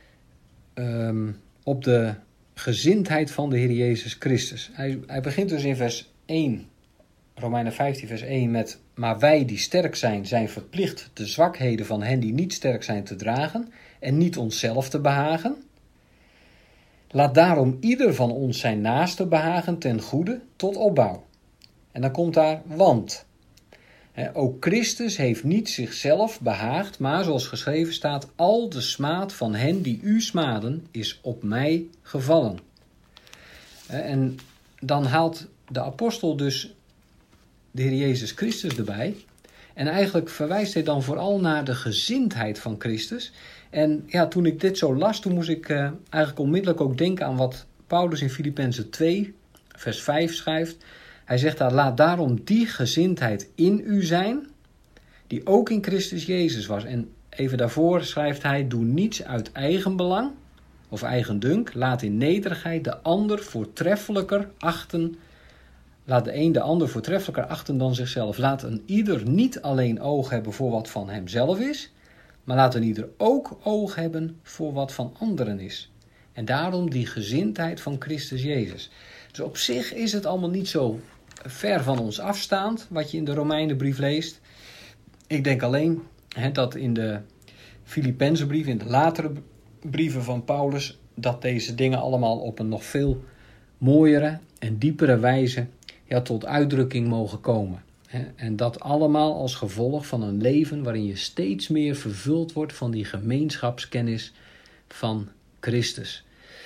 op de gezindheid van de Heer Jezus Christus. Hij begint dus in vers 1, Romeinen 15 vers 1 met, maar wij die sterk zijn, zijn verplicht de zwakheden van hen die niet sterk zijn te dragen en niet onszelf te behagen. Laat daarom ieder van ons zijn naaste behagen ten goede tot opbouw. En dan komt daar want. Ook Christus heeft niet zichzelf behaagd, maar zoals geschreven staat, al de smaad van hen die u smaden is op mij gevallen. En dan haalt de apostel dus de Heer Jezus Christus erbij. En eigenlijk verwijst hij dan vooral naar de gezindheid van Christus. En toen ik dit zo las, toen moest ik eigenlijk onmiddellijk ook denken aan wat Paulus in Filippenzen 2, vers 5 schrijft. Hij zegt daar, laat daarom die gezindheid in u zijn, die ook in Christus Jezus was. En even daarvoor schrijft hij, doe niets uit eigen belang of eigendunk. Laat in nederigheid de ander voortreffelijker achten. Laat de een de ander voortreffelijker achten dan zichzelf. Laat een ieder niet alleen oog hebben voor wat van hemzelf is, maar laat een ieder ook oog hebben voor wat van anderen is. En daarom die gezindheid van Christus Jezus. Dus op zich is het allemaal niet zo ver van ons afstaand, wat je in de Romeinenbrief leest. Ik denk alleen dat in de Filippenzenbrief, in de latere brieven van Paulus, dat deze dingen allemaal op een nog veel mooiere en diepere wijze tot uitdrukking mogen komen. En dat allemaal als gevolg van een leven waarin je steeds meer vervuld wordt van die gemeenschapskennis van Christus.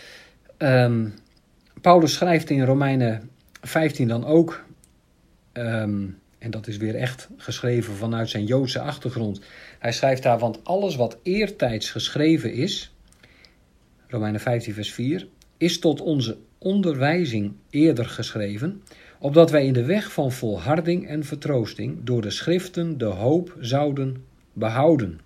Paulus schrijft in Romeinen 15 dan ook, en dat is weer echt geschreven vanuit zijn Joodse achtergrond. Hij schrijft daar, want alles wat eertijds geschreven is, Romeinen 15 vers 4, is tot onze onderwijzing eerder geschreven, opdat wij in de weg van volharding en vertroosting door de schriften de hoop zouden behouden.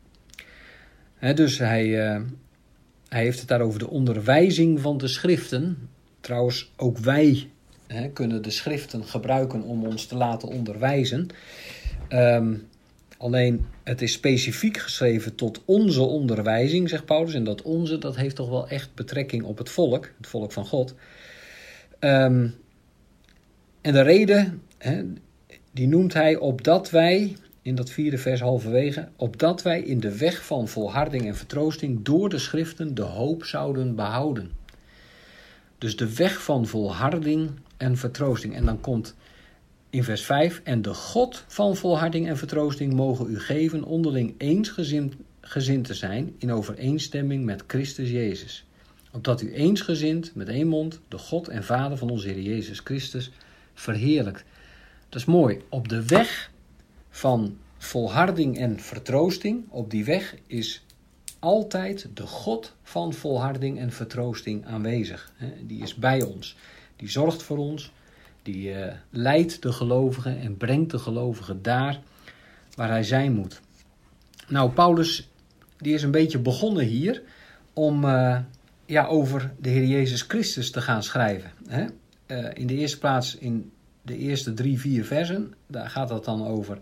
Dus hij heeft het daar over de onderwijzing van de schriften. Trouwens, ook wij kunnen de schriften gebruiken om ons te laten onderwijzen. Alleen, het is specifiek geschreven tot onze onderwijzing, zegt Paulus. En dat heeft toch wel echt betrekking op het volk van God. En de reden die noemt hij opdat wij, in dat 4e vers halverwege, opdat wij in de weg van volharding en vertroosting door de schriften de hoop zouden behouden. Dus de weg van volharding en vertroosting. En dan komt in vers 5, en de God van volharding en vertroosting mogen u geven onderling eensgezind te zijn in overeenstemming met Christus Jezus. Opdat u eensgezind met één mond de God en Vader van onze Heer Jezus Christus verheerlijkt. Dat is mooi. Op de weg van volharding en vertroosting, op die weg is altijd de God van volharding en vertroosting aanwezig. Die is bij ons. Die zorgt voor ons. Die leidt de gelovigen en brengt de gelovigen daar waar hij zijn moet. Nou, Paulus die is een beetje begonnen hier om over de Heer Jezus Christus te gaan schrijven. In de eerste plaats in de eerste 3-4 versen, daar gaat het dan over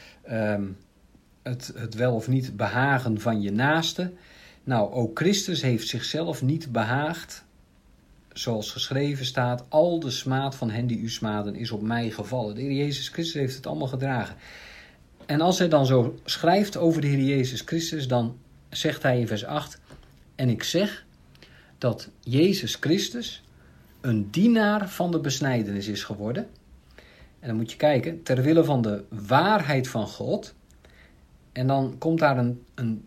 het wel of niet behagen van je naaste. Nou, ook Christus heeft zichzelf niet behaagd, zoals geschreven staat, al de smaad van hen die u smaden is op mij gevallen. De Heer Jezus Christus heeft het allemaal gedragen. En als hij dan zo schrijft over de Heer Jezus Christus, dan zegt hij in vers 8, en ik zeg dat Jezus Christus een dienaar van de besnijdenis is geworden. En dan moet je kijken, ter wille van de waarheid van God. En dan komt daar een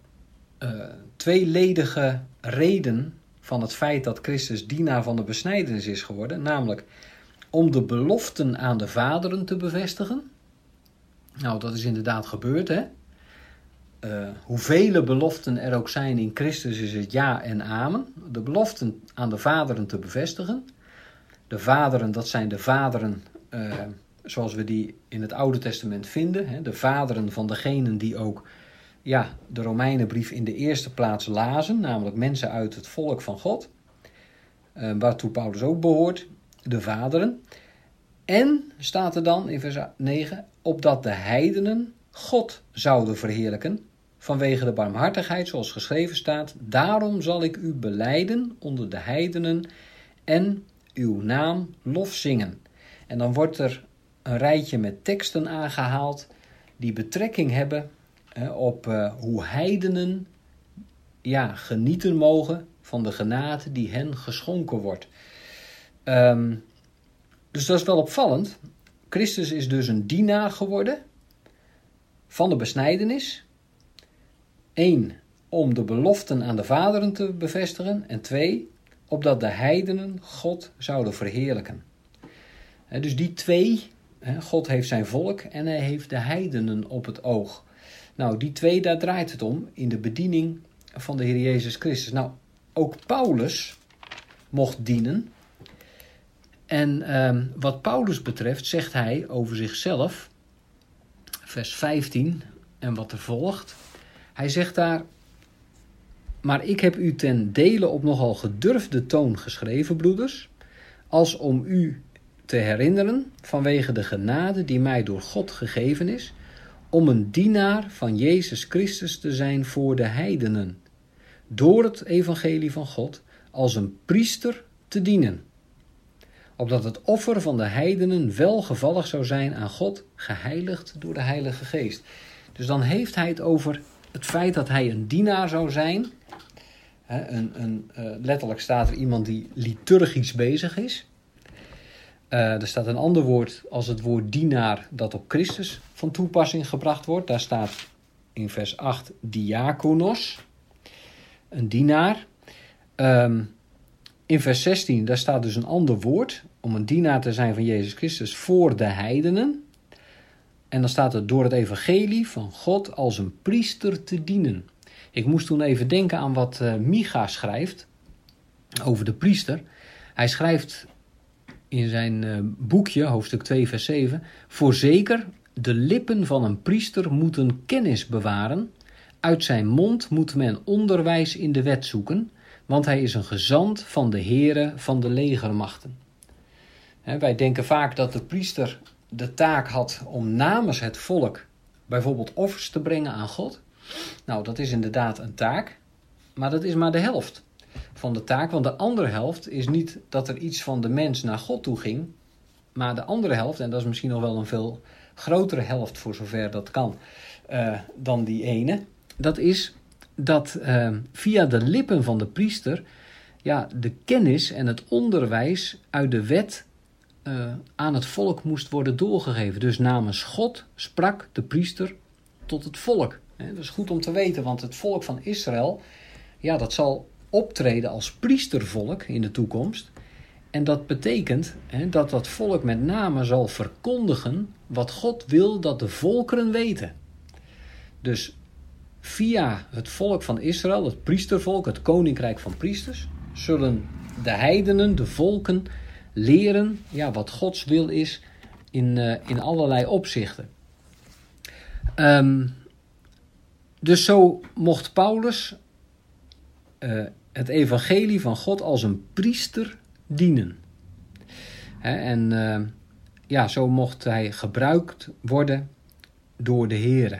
tweeledige reden van het feit dat Christus dienaar van de besnijdenis is geworden. Namelijk om de beloften aan de vaderen te bevestigen. Nou, dat is inderdaad gebeurd, hè. Hoeveel beloften er ook zijn in Christus is het ja en amen. De beloften aan de vaderen te bevestigen. De vaderen, dat zijn de vaderen zoals we die in het Oude Testament vinden. Hè, de vaderen van degenen die ook de Romeinenbrief in de eerste plaats lazen. Namelijk mensen uit het volk van God. Waartoe Paulus ook behoort. De vaderen. En, staat er dan in vers 9, opdat de heidenen God zouden verheerlijken, vanwege de barmhartigheid, zoals geschreven staat, daarom zal ik u belijden onder de heidenen en uw naam lof zingen. En dan wordt er een rijtje met teksten aangehaald die betrekking hebben op hoe heidenen genieten mogen van de genade die hen geschonken wordt. Dus dat is wel opvallend. Christus is dus een dienaar geworden van de besnijdenis. 1, om de beloften aan de vaderen te bevestigen. En 2, opdat de heidenen God zouden verheerlijken. Dus die 2, God heeft zijn volk en hij heeft de heidenen op het oog. Nou, die 2, daar draait het om in de bediening van de Heer Jezus Christus. Nou, ook Paulus mocht dienen. En wat Paulus betreft zegt hij over zichzelf, vers 15 en wat er volgt. Hij zegt daar, maar ik heb u ten dele op nogal gedurfde toon geschreven, broeders, als om u te herinneren vanwege de genade die mij door God gegeven is, om een dienaar van Jezus Christus te zijn voor de heidenen, door het evangelie van God als een priester te dienen. Opdat het offer van de heidenen welgevallig zou zijn aan God, geheiligd door de Heilige Geest. Dus dan heeft hij het over het feit dat hij een dienaar zou zijn. Letterlijk staat er iemand die liturgisch bezig is. Er staat een ander woord als het woord dienaar dat op Christus van toepassing gebracht wordt. Daar staat in vers 8 diakonos, een dienaar. In vers 16, daar staat dus een ander woord, om een dienaar te zijn van Jezus Christus voor de heidenen. En dan staat het door het evangelie van God als een priester te dienen. Ik moest toen even denken aan wat Micha schrijft over de priester. Hij schrijft in zijn boekje, hoofdstuk 2 vers 7, voorzeker, de lippen van een priester moeten kennis bewaren. Uit zijn mond moet men onderwijs in de wet zoeken, want hij is een gezant van de Heere van de legermachten. Wij denken vaak dat de priester de taak had om namens het volk bijvoorbeeld offers te brengen aan God. Nou, dat is inderdaad een taak, maar dat is maar de helft van de taak. Want de andere helft is niet dat er iets van de mens naar God toe ging, Maar de andere helft, en dat is misschien nog wel een veel grotere helft voor zover dat kan, dan die ene. Dat is dat via de lippen van de priester de kennis en het onderwijs uit de wet aan het volk moest worden doorgegeven. Dus namens God sprak de priester tot het volk. Dat is goed om te weten, want het volk van Israël, dat zal optreden als priestervolk in de toekomst. En dat betekent dat dat volk met name zal verkondigen wat God wil dat de volkeren weten. Dus via het volk van Israël, het priestervolk, het koninkrijk van priesters, zullen de heidenen, de volken, leren wat Gods wil is in allerlei opzichten. Dus zo mocht Paulus het evangelie van God als een priester dienen. Zo mocht hij gebruikt worden door de Here.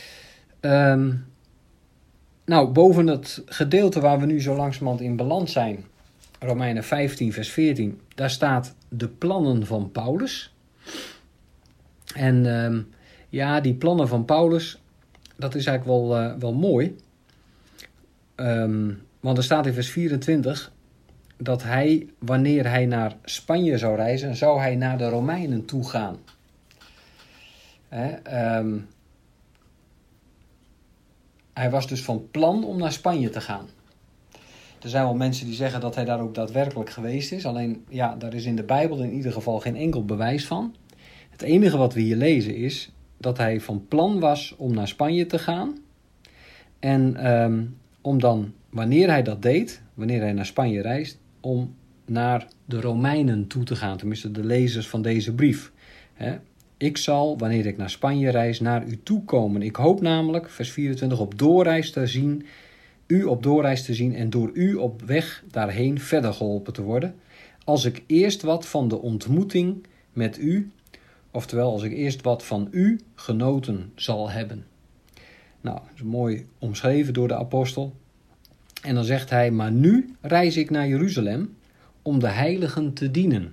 Boven het gedeelte waar we nu zo langzamerhand in beland zijn, Romeinen 15 vers 14, daar staat de plannen van Paulus. En die plannen van Paulus, dat is eigenlijk wel mooi. Want er staat in vers 24 dat hij, wanneer hij naar Spanje zou reizen, zou hij naar de Romeinen toe gaan. Hij was dus van plan om naar Spanje te gaan. Er zijn wel mensen die zeggen dat hij daar ook daadwerkelijk geweest is. Alleen, daar is in de Bijbel in ieder geval geen enkel bewijs van. Het enige wat we hier lezen is dat hij van plan was om naar Spanje te gaan. En om dan, wanneer hij dat deed, wanneer hij naar Spanje reist, om naar de Romeinen toe te gaan. Tenminste, de lezers van deze brief. Ik zal, wanneer ik naar Spanje reis, naar u toe komen. Ik hoop namelijk, vers 24, op doorreis te zien en door u op weg daarheen verder geholpen te worden. Als ik eerst wat van de ontmoeting met u, oftewel als ik eerst wat van u genoten zal hebben. Nou, dat is mooi omschreven door de apostel. En dan zegt hij, maar nu reis ik naar Jeruzalem om de heiligen te dienen.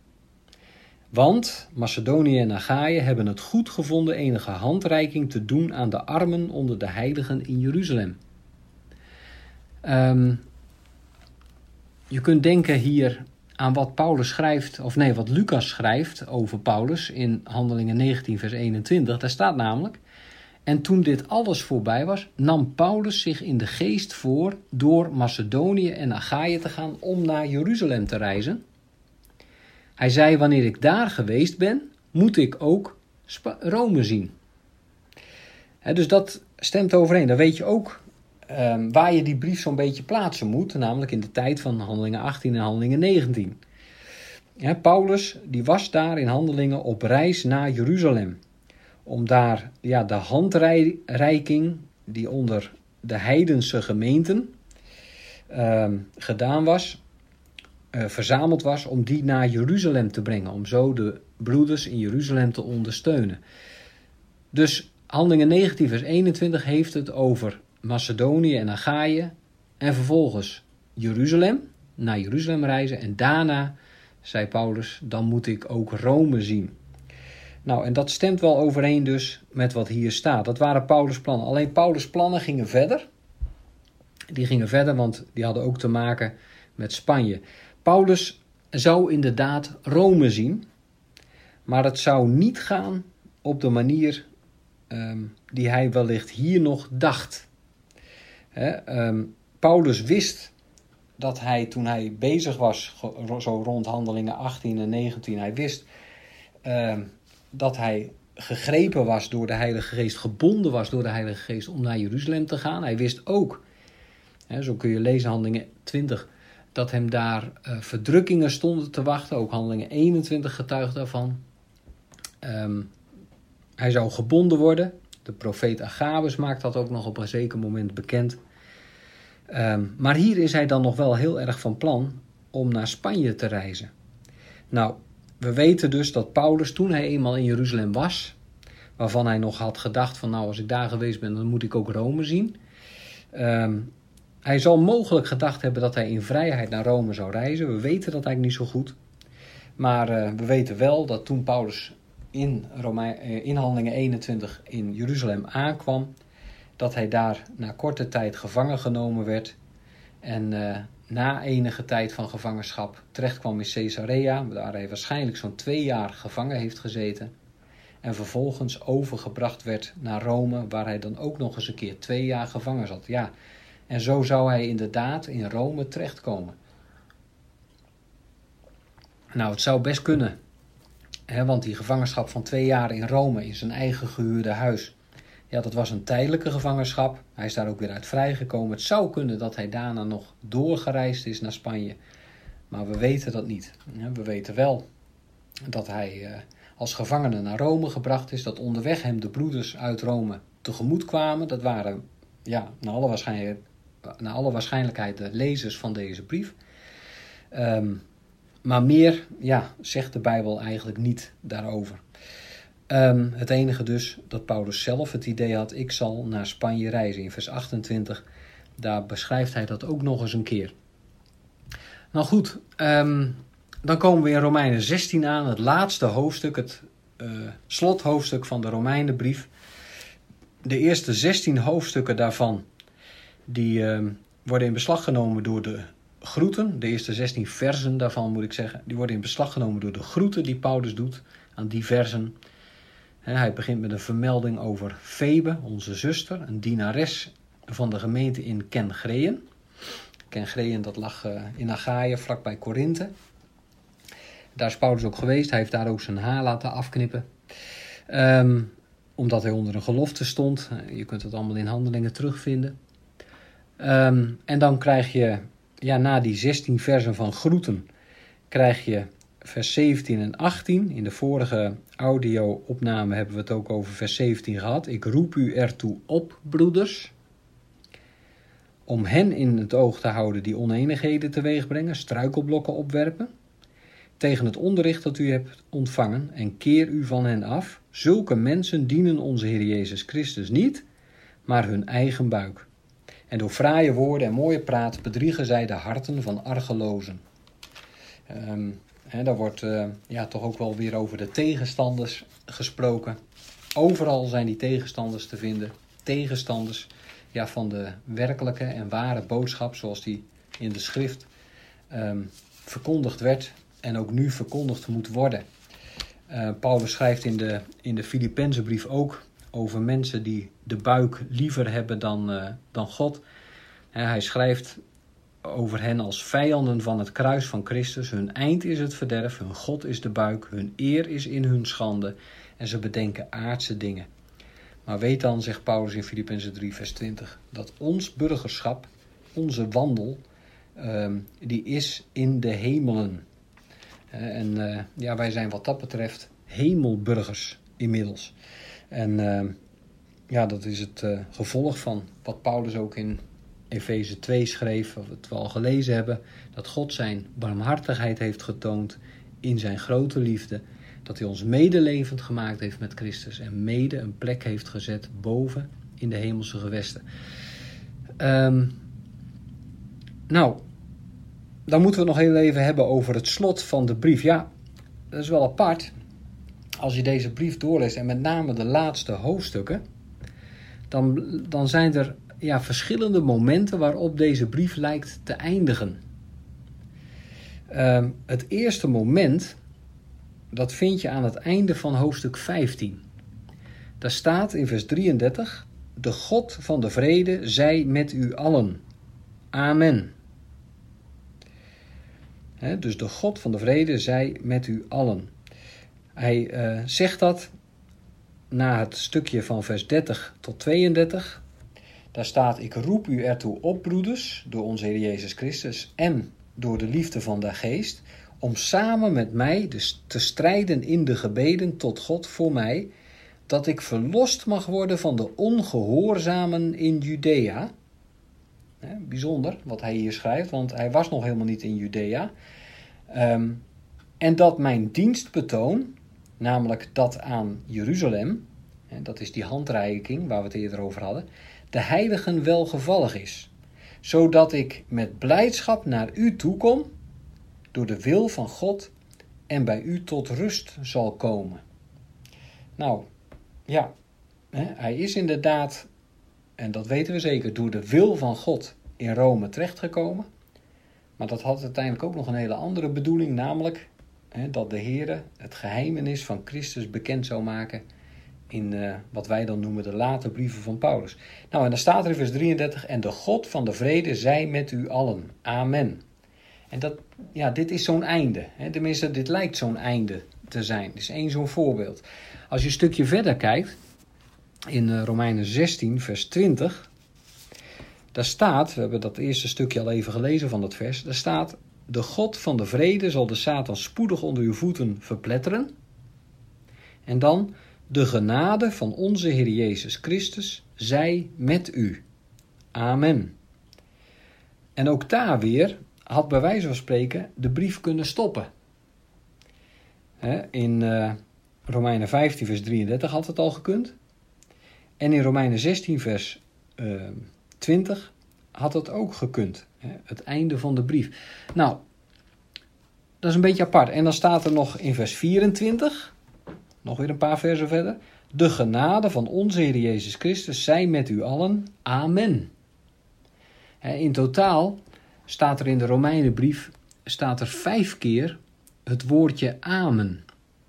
Want Macedonië en Achaïe hebben het goed gevonden enige handreiking te doen aan de armen onder de heiligen in Jeruzalem. Je kunt denken hier aan wat wat Lucas schrijft over Paulus in Handelingen 19 vers 21. Daar staat namelijk, en toen dit alles voorbij was, nam Paulus zich in de geest voor door Macedonië en Achaïe te gaan om naar Jeruzalem te reizen. Hij zei, wanneer ik daar geweest ben, moet ik ook Rome zien. Dus dat stemt overeen. Dan weet je ook waar je die brief zo'n beetje plaatsen moet, namelijk in de tijd van Handelingen 18 en Handelingen 19. Paulus die was daar in Handelingen op reis naar Jeruzalem. Om daar de handreiking die onder de heidense gemeenten gedaan was, verzameld was, om die naar Jeruzalem te brengen. Om zo de broeders in Jeruzalem te ondersteunen. Dus Handelingen 19 vers 21 heeft het over Macedonië en Achaïe. En vervolgens naar Jeruzalem reizen. En daarna, zei Paulus, dan moet ik ook Rome zien. Nou, en dat stemt wel overeen dus met wat hier staat. Dat waren Paulus' plannen. Alleen Paulus' plannen gingen verder. Die gingen verder, want die hadden ook te maken met Spanje. Paulus zou inderdaad Rome zien. Maar het zou niet gaan op de manier die hij wellicht hier nog dacht. Paulus wist dat hij, toen hij bezig was, zo rond Handelingen 18 en 19, hij wist dat hij gegrepen was door de Heilige Geest, gebonden was door de Heilige Geest om naar Jeruzalem te gaan. Hij wist ook, zo kun je lezen Handelingen 20, dat hem daar verdrukkingen stonden te wachten. Ook Handelingen 21 getuigt daarvan. Hij zou gebonden worden. De profeet Agabus maakt dat ook nog op een zeker moment bekend. Maar hier is hij dan nog wel heel erg van plan om naar Spanje te reizen. Nou, we weten dus dat Paulus, toen hij eenmaal in Jeruzalem was, waarvan hij nog had gedacht van, nou, als ik daar geweest ben, dan moet ik ook Rome zien. Hij zal mogelijk gedacht hebben dat hij in vrijheid naar Rome zou reizen. We weten dat eigenlijk niet zo goed. Maar we weten wel dat toen Paulus in Handelingen 21 in Jeruzalem aankwam, dat hij daar na korte tijd gevangen genomen werd. En na enige tijd van gevangenschap terechtkwam in Caesarea, waar hij waarschijnlijk zo'n 2 jaar gevangen heeft gezeten. En vervolgens overgebracht werd naar Rome, waar hij dan ook nog eens een keer 2 jaar gevangen zat. Ja, en zo zou hij inderdaad in Rome terechtkomen. Nou, het zou best kunnen. Want die gevangenschap van 2 jaar in Rome in zijn eigen gehuurde huis. Ja, dat was een tijdelijke gevangenschap. Hij is daar ook weer uit vrijgekomen. Het zou kunnen dat hij daarna nog doorgereisd is naar Spanje. Maar we weten dat niet. We weten wel dat hij als gevangene naar Rome gebracht is. Dat onderweg hem de broeders uit Rome tegemoet kwamen. Dat waren naar alle waarschijnlijkheid de lezers van deze brief. Maar meer zegt de Bijbel eigenlijk niet daarover. Het enige dus dat Paulus zelf het idee had, ik zal naar Spanje reizen. In vers 28, daar beschrijft hij dat ook nog eens een keer. Nou goed, dan komen we in Romeinen 16 aan, het laatste hoofdstuk, het slothoofdstuk van de Romeinenbrief. De eerste 16 hoofdstukken daarvan, die worden in beslag genomen door de groeten. De eerste 16 versen daarvan moet ik zeggen, die worden in beslag genomen door de groeten die Paulus doet aan die versen. Hij begint met een vermelding over Febe, onze zuster, een dienares van de gemeente in Kenchreën. Kenchreën, dat lag in Achaïe, vlakbij Korinthe. Daar is Paulus ook geweest. Hij heeft daar ook zijn haar laten afknippen. Omdat hij onder een gelofte stond. Je kunt het allemaal in Handelingen terugvinden. En dan krijg je, na die 16 versen van groeten, krijg je vers 17 en 18. In de vorige audio-opname hebben we het ook over vers 17 gehad. Ik roep u ertoe op, broeders, om hen in het oog te houden die oneenigheden teweeg brengen, struikelblokken opwerpen, tegen het onderricht dat u hebt ontvangen, en keer u van hen af. Zulke mensen dienen onze Heer Jezus Christus niet, maar hun eigen buik. En door fraaie woorden en mooie praat bedriegen zij de harten van argelozen. Daar wordt toch ook wel weer over de tegenstanders gesproken. Overal zijn die tegenstanders te vinden. Tegenstanders van de werkelijke en ware boodschap, zoals die in de schrift verkondigd werd en ook nu verkondigd moet worden. Paulus schrijft in de Filippenzenbrief ook over mensen die de buik liever hebben dan God. Hij schrijft over hen als vijanden van het kruis van Christus. Hun eind is het verderf, hun God is de buik, hun eer is in hun schande en ze bedenken aardse dingen. Maar weet dan, zegt Paulus in Filippenzen 3 vers 20, dat ons burgerschap, onze wandel, die is in de hemelen. Wij zijn wat dat betreft hemelburgers inmiddels. En dat is het gevolg van wat Paulus ook in Efeze 2 schreef, wat we al gelezen hebben, dat God zijn barmhartigheid heeft getoond in zijn grote liefde, dat hij ons medelevend gemaakt heeft met Christus en mede een plek heeft gezet boven in de hemelse gewesten. Dan moeten we nog heel even hebben over het slot van de brief. Ja, dat is wel apart. Als je deze brief doorleest en met name de laatste hoofdstukken, dan zijn er verschillende momenten waarop deze brief lijkt te eindigen. Het eerste moment, dat vind je aan het einde van hoofdstuk 15. Daar staat in vers 33, de God van de vrede zij met u allen. Amen. Dus de God van de vrede zij met u allen. Hij zegt dat na het stukje van vers 30 tot 32. Daar staat, ik roep u ertoe op, broeders, door onze Heer Jezus Christus en door de liefde van de Geest, om samen met mij dus te strijden in de gebeden tot God voor mij, dat ik verlost mag worden van de ongehoorzamen in Judea. Bijzonder wat hij hier schrijft, want hij was nog helemaal niet in Judea. En dat mijn dienstbetoon, namelijk dat aan Jeruzalem, dat is die handreiking waar we het eerder over hadden, de heiligen welgevallig is, zodat ik met blijdschap naar u toekom, door de wil van God en bij u tot rust zal komen. Nou, ja, hij is inderdaad, en dat weten we zeker, door de wil van God in Rome terechtgekomen. Maar dat had uiteindelijk ook nog een hele andere bedoeling, namelijk dat de Heere het geheimenis van Christus bekend zou maken in wat wij dan noemen de late brieven van Paulus. Nou, en dan staat er in vers 33, en de God van de vrede zij met u allen. Amen. En dit is zo'n einde. Tenminste, dit lijkt zo'n einde te zijn. Dit is één zo'n voorbeeld. Als je een stukje verder kijkt, in Romeinen 16, vers 20, daar staat, we hebben dat eerste stukje al even gelezen van dat vers, daar staat, de God van de vrede zal de Satan spoedig onder uw voeten verpletteren. En dan, de genade van onze Heer Jezus Christus zij met u. Amen. En ook daar weer had bij wijze van spreken de brief kunnen stoppen. In Romeinen 15 vers 33 had het al gekund. En in Romeinen 16 vers 20 had het ook gekund. Het einde van de brief. Nou, dat is een beetje apart. En dan staat er nog in vers 24, nog weer een paar versen verder, de genade van onze Heer Jezus Christus zij met u allen. Amen. In totaal staat er in de Romeinenbrief 5 keer het woordje amen.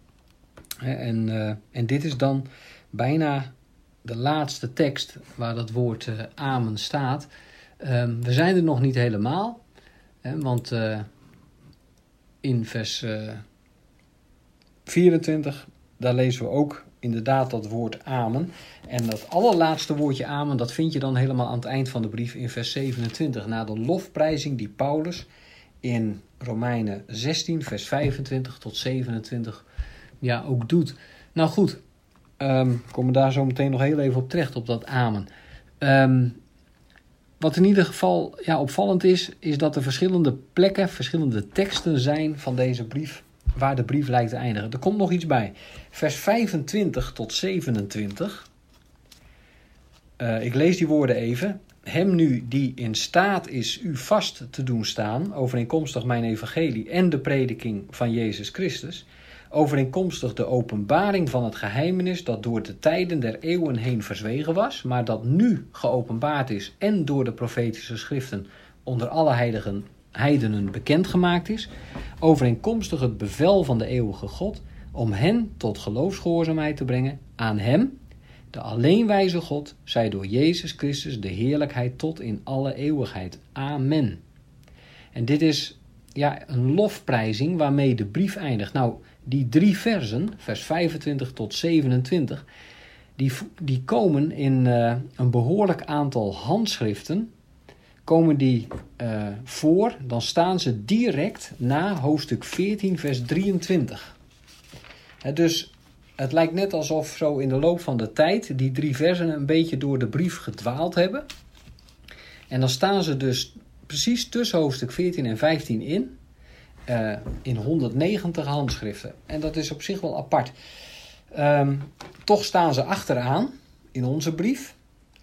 En dit is dan bijna de laatste tekst waar dat woord amen staat. We zijn er nog niet helemaal, want in vers 24, daar lezen we ook inderdaad dat woord amen. En dat allerlaatste woordje amen, dat vind je dan helemaal aan het eind van de brief in vers 27. Na de lofprijzing die Paulus in Romeinen 16, vers 25 tot 27 ook doet. Nou goed, komen daar zo meteen nog heel even op terecht, op dat amen. Wat in ieder geval opvallend is dat er verschillende plekken, verschillende teksten zijn van deze brief, waar de brief lijkt te eindigen. Er komt nog iets bij. Vers 25 tot 27. Ik lees die woorden even. Hem nu die in staat is u vast te doen staan, overeenkomstig mijn evangelie en de prediking van Jezus Christus, overeenkomstig de openbaring van het geheimenis dat door de tijden der eeuwen heen verzwegen was, maar dat nu geopenbaard is en door de profetische schriften onder alle heidenen bekendgemaakt is, overeenkomstig het bevel van de eeuwige God, om hen tot geloofsgehoorzaamheid te brengen. Aan hem, de alleenwijze God, zij door Jezus Christus de heerlijkheid tot in alle eeuwigheid. Amen. En dit is een lofprijzing waarmee de brief eindigt. Nou, die 3 versen, vers 25 tot 27, die komen in een behoorlijk aantal handschriften, komen die voor, dan staan ze direct na hoofdstuk 14, vers 23. Dus het lijkt net alsof zo in de loop van de tijd die 3 versen een beetje door de brief gedwaald hebben. En dan staan ze dus precies tussen hoofdstuk 14 en 15 in 190 handschriften. En dat is op zich wel apart. Toch staan ze achteraan in onze brief.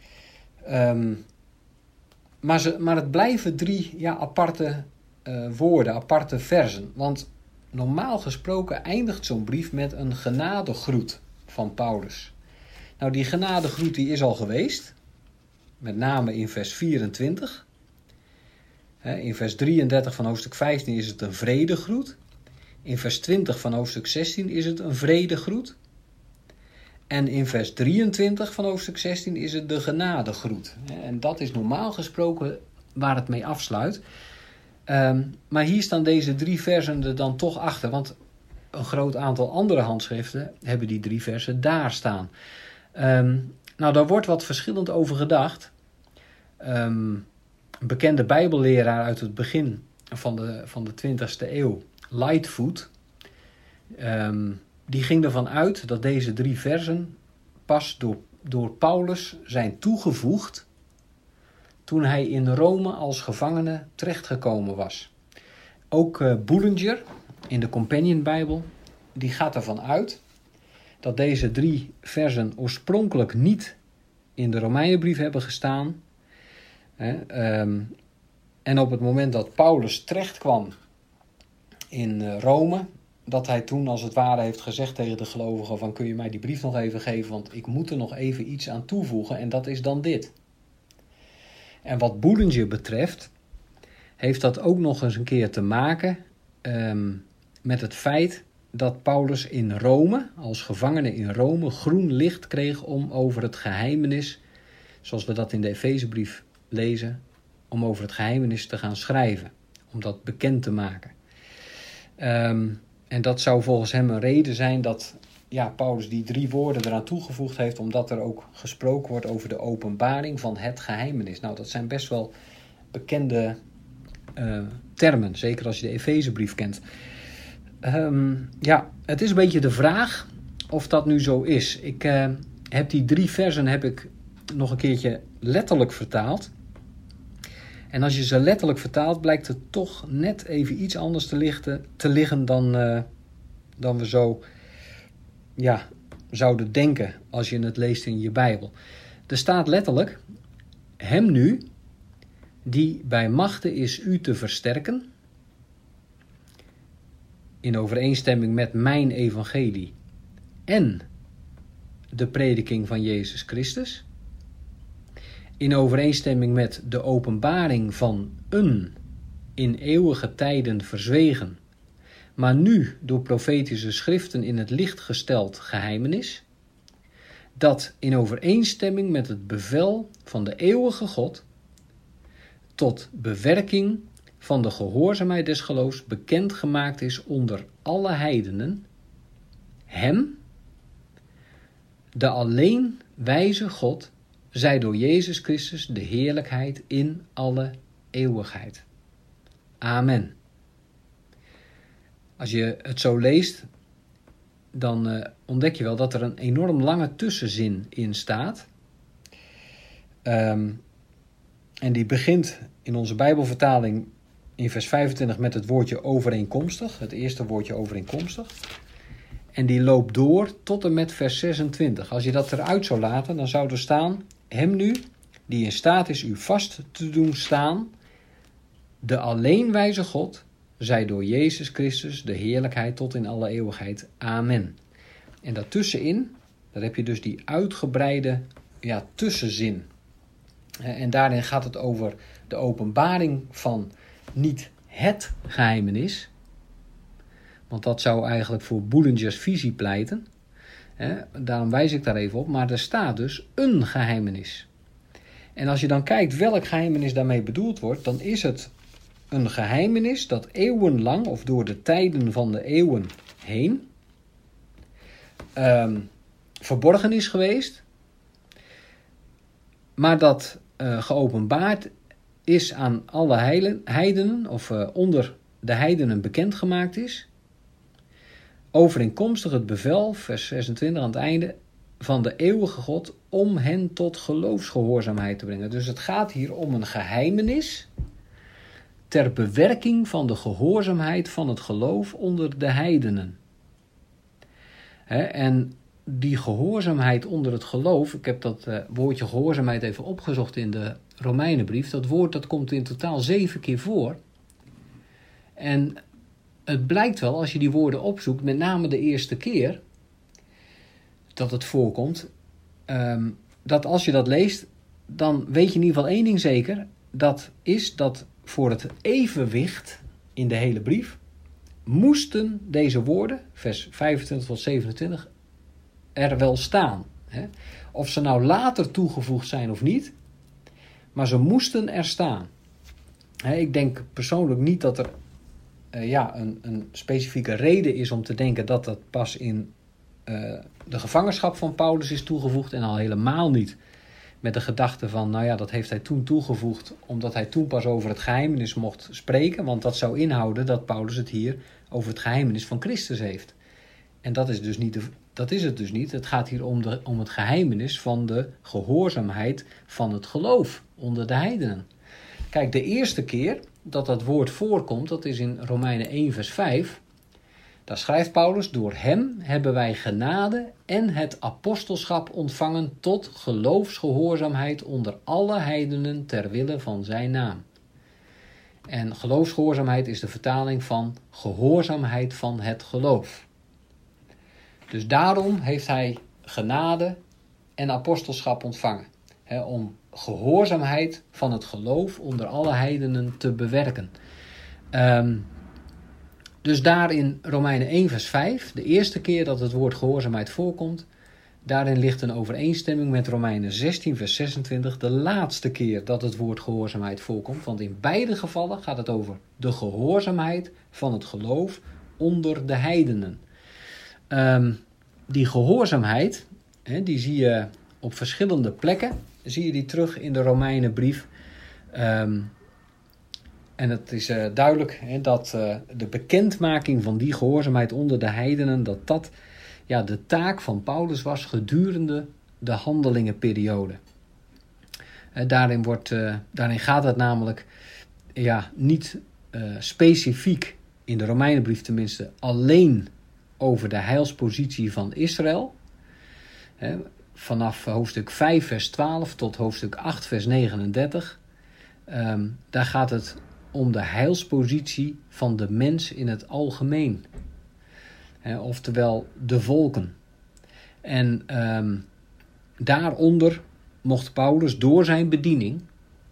Maar het blijven 3 aparte woorden, aparte versen. Want normaal gesproken eindigt zo'n brief met een genadegroet van Paulus. Nou, die genadegroet die is al geweest. Met name in vers 24. In vers 33 van hoofdstuk 15 is het een vredegroet. In vers 20 van hoofdstuk 16 is het een vredegroet. En in vers 23 van hoofdstuk 16 is het de genadegroet. En dat is normaal gesproken waar het mee afsluit. Maar hier staan deze 3 versen er dan toch achter. Want een groot aantal andere handschriften hebben die 3 versen daar staan. Nou, daar wordt wat verschillend over gedacht. Een bekende bijbelleraar uit het begin van de 20e eeuw, Lightfoot, die ging ervan uit dat deze 3 versen pas door Paulus zijn toegevoegd toen hij in Rome als gevangene terechtgekomen was. Ook Bullinger in de Companion Bijbel, die gaat ervan uit dat deze 3 versen oorspronkelijk niet in de Romeinenbrief hebben gestaan. En op het moment dat Paulus terecht kwam in Rome, dat hij toen als het ware heeft gezegd tegen de gelovigen van kun je mij die brief nog even geven, want ik moet er nog even iets aan toevoegen en dat is dan dit. En wat Bullinger betreft heeft dat ook nog eens een keer te maken met het feit dat Paulus in Rome, als gevangene in Rome, groen licht kreeg om over het geheimenis, zoals we dat in de Efezebrief lezen, om over het geheimenis te gaan schrijven, om dat bekend te maken. En dat zou volgens hem een reden zijn dat Paulus die 3 woorden eraan toegevoegd heeft, omdat er ook gesproken wordt over de openbaring van het geheimenis. Nou, dat zijn best wel bekende termen, zeker als je de Efezebrief kent. Het is een beetje de vraag of dat nu zo is. Ik heb die 3 versen nog een keertje letterlijk vertaald. En als je ze letterlijk vertaalt, blijkt het toch net even iets anders te liggen dan we zo zouden denken als je het leest in je Bijbel. Er staat letterlijk, hem nu, die bij machte is u te versterken, in overeenstemming met mijn evangelie en de prediking van Jezus Christus, in overeenstemming met de openbaring van een in eeuwige tijden verzwegen, maar nu door profetische schriften in het licht gesteld geheimenis, dat in overeenstemming met het bevel van de eeuwige God tot bewerking van de gehoorzaamheid des geloofs bekend gemaakt is onder alle heidenen, hem, de alleen wijze God, zij door Jezus Christus de heerlijkheid in alle eeuwigheid. Amen. Als je het zo leest, dan ontdek je wel dat er een enorm lange tussenzin in staat. En die begint in onze Bijbelvertaling in vers 25 met het woordje overeenkomstig, het eerste woordje overeenkomstig. En die loopt door tot en met vers 26. Als je dat eruit zou laten, dan zou er staan, hem nu, die in staat is u vast te doen staan, de alleen wijze God, zij door Jezus Christus de heerlijkheid tot in alle eeuwigheid. Amen. En daartussenin, daar heb je dus die uitgebreide tussenzin. En daarin gaat het over de openbaring van niet het geheimenis, want dat zou eigenlijk voor Bullingers visie pleiten. Daarom wijs ik daar even op. Maar er staat dus een geheimenis. En als je dan kijkt welk geheimenis daarmee bedoeld wordt, dan is het een geheimenis dat eeuwenlang of door de tijden van de eeuwen heen verborgen is geweest, maar dat geopenbaard is aan alle heidenen of onder de heidenen bekendgemaakt is, overeenkomstig het bevel, vers 26 aan het einde, van de eeuwige God om hen tot geloofsgehoorzaamheid te brengen. Dus het gaat hier om een geheimenis ter bewerking van de gehoorzaamheid van het geloof onder de heidenen. En die gehoorzaamheid onder het geloof, ik heb dat woordje gehoorzaamheid even opgezocht in de Romeinenbrief. Dat woord dat komt in totaal 7 keer voor. En het blijkt wel, als je die woorden opzoekt, met name de eerste keer dat het voorkomt, dat als je dat leest, dan weet je in ieder geval één ding zeker. Dat is dat voor het evenwicht in de hele brief moesten deze woorden, vers 25 tot 27, er wel staan. Of ze nou later toegevoegd zijn of niet, maar ze moesten er staan. Ik denk persoonlijk niet dat er een specifieke reden is om te denken dat dat pas in de gevangenschap van Paulus is toegevoegd en al helemaal niet met de gedachte van, dat heeft hij toen toegevoegd omdat hij toen pas over het geheimenis mocht spreken, want dat zou inhouden dat Paulus het hier over het geheimenis van Christus heeft. En dat is het dus niet. Het gaat hier om het geheimenis van de gehoorzaamheid van het geloof onder de heidenen. Kijk, de eerste keer dat dat woord voorkomt, dat is in Romeinen 1 vers 5. Daar schrijft Paulus, door hem hebben wij genade en het apostelschap ontvangen tot geloofsgehoorzaamheid onder alle heidenen ter wille van zijn naam. En geloofsgehoorzaamheid is de vertaling van gehoorzaamheid van het geloof. Dus daarom heeft hij genade en apostelschap ontvangen. Om gehoorzaamheid van het geloof onder alle heidenen te bewerken. Dus daar in Romeinen 1 vers 5, de eerste keer dat het woord gehoorzaamheid voorkomt, daarin ligt een overeenstemming met Romeinen 16 vers 26, de laatste keer dat het woord gehoorzaamheid voorkomt. Want in beide gevallen gaat het over de gehoorzaamheid van het geloof onder de heidenen. Die gehoorzaamheid, die zie je op verschillende plekken. Zie je die terug in de Romeinenbrief. En het is duidelijk dat de bekendmaking van die gehoorzaamheid onder de heidenen, dat de taak van Paulus was gedurende de handelingenperiode. Daarin gaat het namelijk niet specifiek, in de Romeinenbrief tenminste, alleen over de heilspositie van Israël. Vanaf hoofdstuk 5 vers 12 tot hoofdstuk 8 vers 39. Daar gaat het om de heilspositie van de mens in het algemeen. Oftewel de volken. En daaronder mocht Paulus door zijn bediening,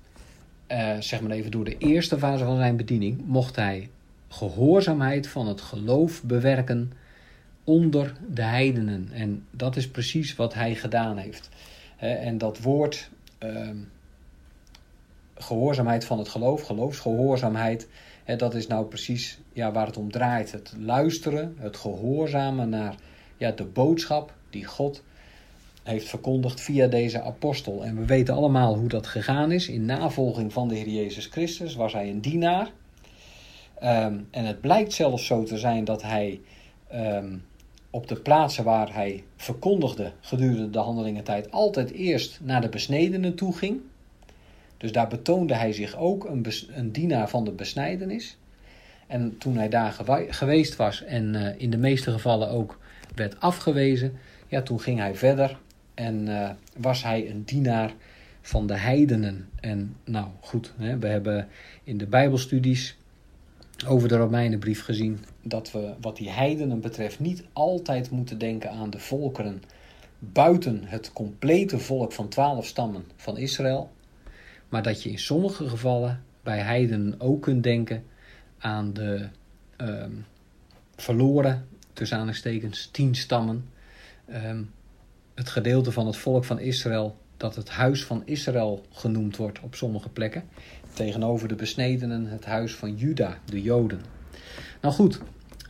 zeg maar even door de eerste fase van zijn bediening, mocht hij gehoorzaamheid van het geloof bewerken onder de heidenen. En dat is precies wat hij gedaan heeft. En dat woord gehoorzaamheid van het geloof, geloofsgehoorzaamheid, dat is nou precies waar het om draait. Het luisteren, het gehoorzamen naar de boodschap die God heeft verkondigd via deze apostel. En we weten allemaal hoe dat gegaan is. In navolging van de Heer Jezus Christus was hij een dienaar. En het blijkt zelfs zo te zijn dat hij op de plaatsen waar hij verkondigde gedurende de handelingentijd altijd eerst naar de besnedenen toe ging. Dus daar betoonde hij zich ook een dienaar van de besnijdenis. En toen hij daar geweest was en in de meeste gevallen ook werd afgewezen, toen ging hij verder en was hij een dienaar van de heidenen. En nou goed, we hebben in de Bijbelstudies over de Romeinenbrief gezien dat we wat die heidenen betreft niet altijd moeten denken aan de volkeren buiten het complete volk van 12 stammen van Israël. Maar dat je in sommige gevallen bij heidenen ook kunt denken aan de verloren, tussen aanhalingstekens, 10 stammen. Het gedeelte van het volk van Israël dat het huis van Israël genoemd wordt op sommige plekken. Tegenover de besnedenen het huis van Juda, de Joden. Nou goed,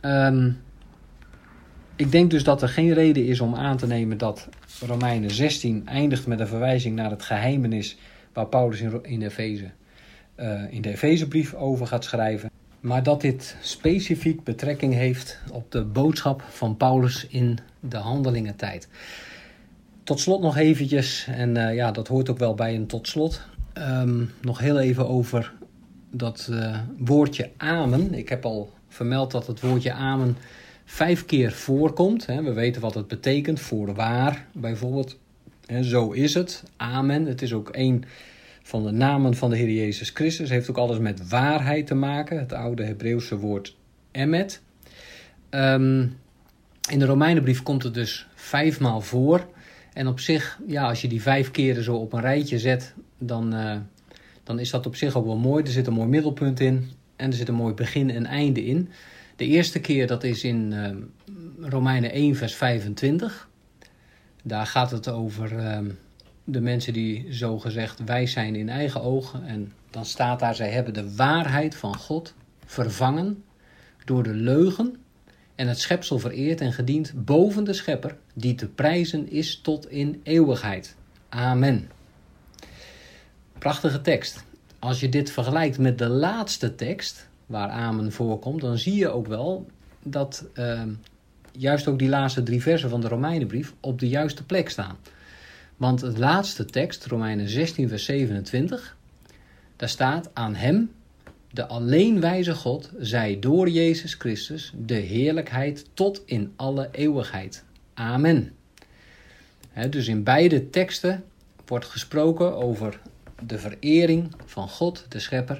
ik denk dus dat er geen reden is om aan te nemen dat Romeinen 16 eindigt met een verwijzing naar het geheimenis waar Paulus in de Efezebrief over gaat schrijven. Maar dat dit specifiek betrekking heeft op de boodschap van Paulus in de handelingentijd. Tot slot nog eventjes, en dat hoort ook wel bij een tot slot, nog heel even over dat woordje amen. Ik heb al vermeld dat het woordje amen 5 keer voorkomt. We weten wat het betekent, voorwaar bijvoorbeeld. Zo is het, amen. Het is ook een van de namen van de Heer Jezus Christus. Heeft ook alles met waarheid te maken. Het oude Hebreeuwse woord emet. In de Romeinenbrief komt het dus 5 maal voor. En op zich, als je die 5 keren zo op een rijtje zet, dan is dat op zich ook wel mooi. Er zit een mooi middelpunt in en er zit een mooi begin en einde in. De eerste keer, dat is in Romeinen 1 vers 25. Daar gaat het over de mensen die zogezegd wijs zijn in eigen ogen. En dan staat daar, zij hebben de waarheid van God vervangen door de leugen en het schepsel vereerd en gediend boven de schepper, die te prijzen is tot in eeuwigheid. Amen. Prachtige tekst. Als je dit vergelijkt met de laatste tekst, waar amen voorkomt, dan zie je ook wel dat juist ook die laatste 3 versen van de Romeinenbrief op de juiste plek staan. Want het laatste tekst, Romeinen 16 vers 27, daar staat: aan hem, de alleen wijze God, zij door Jezus Christus de heerlijkheid tot in alle eeuwigheid. Amen. Dus in beide teksten wordt gesproken over de verering van God, de schepper,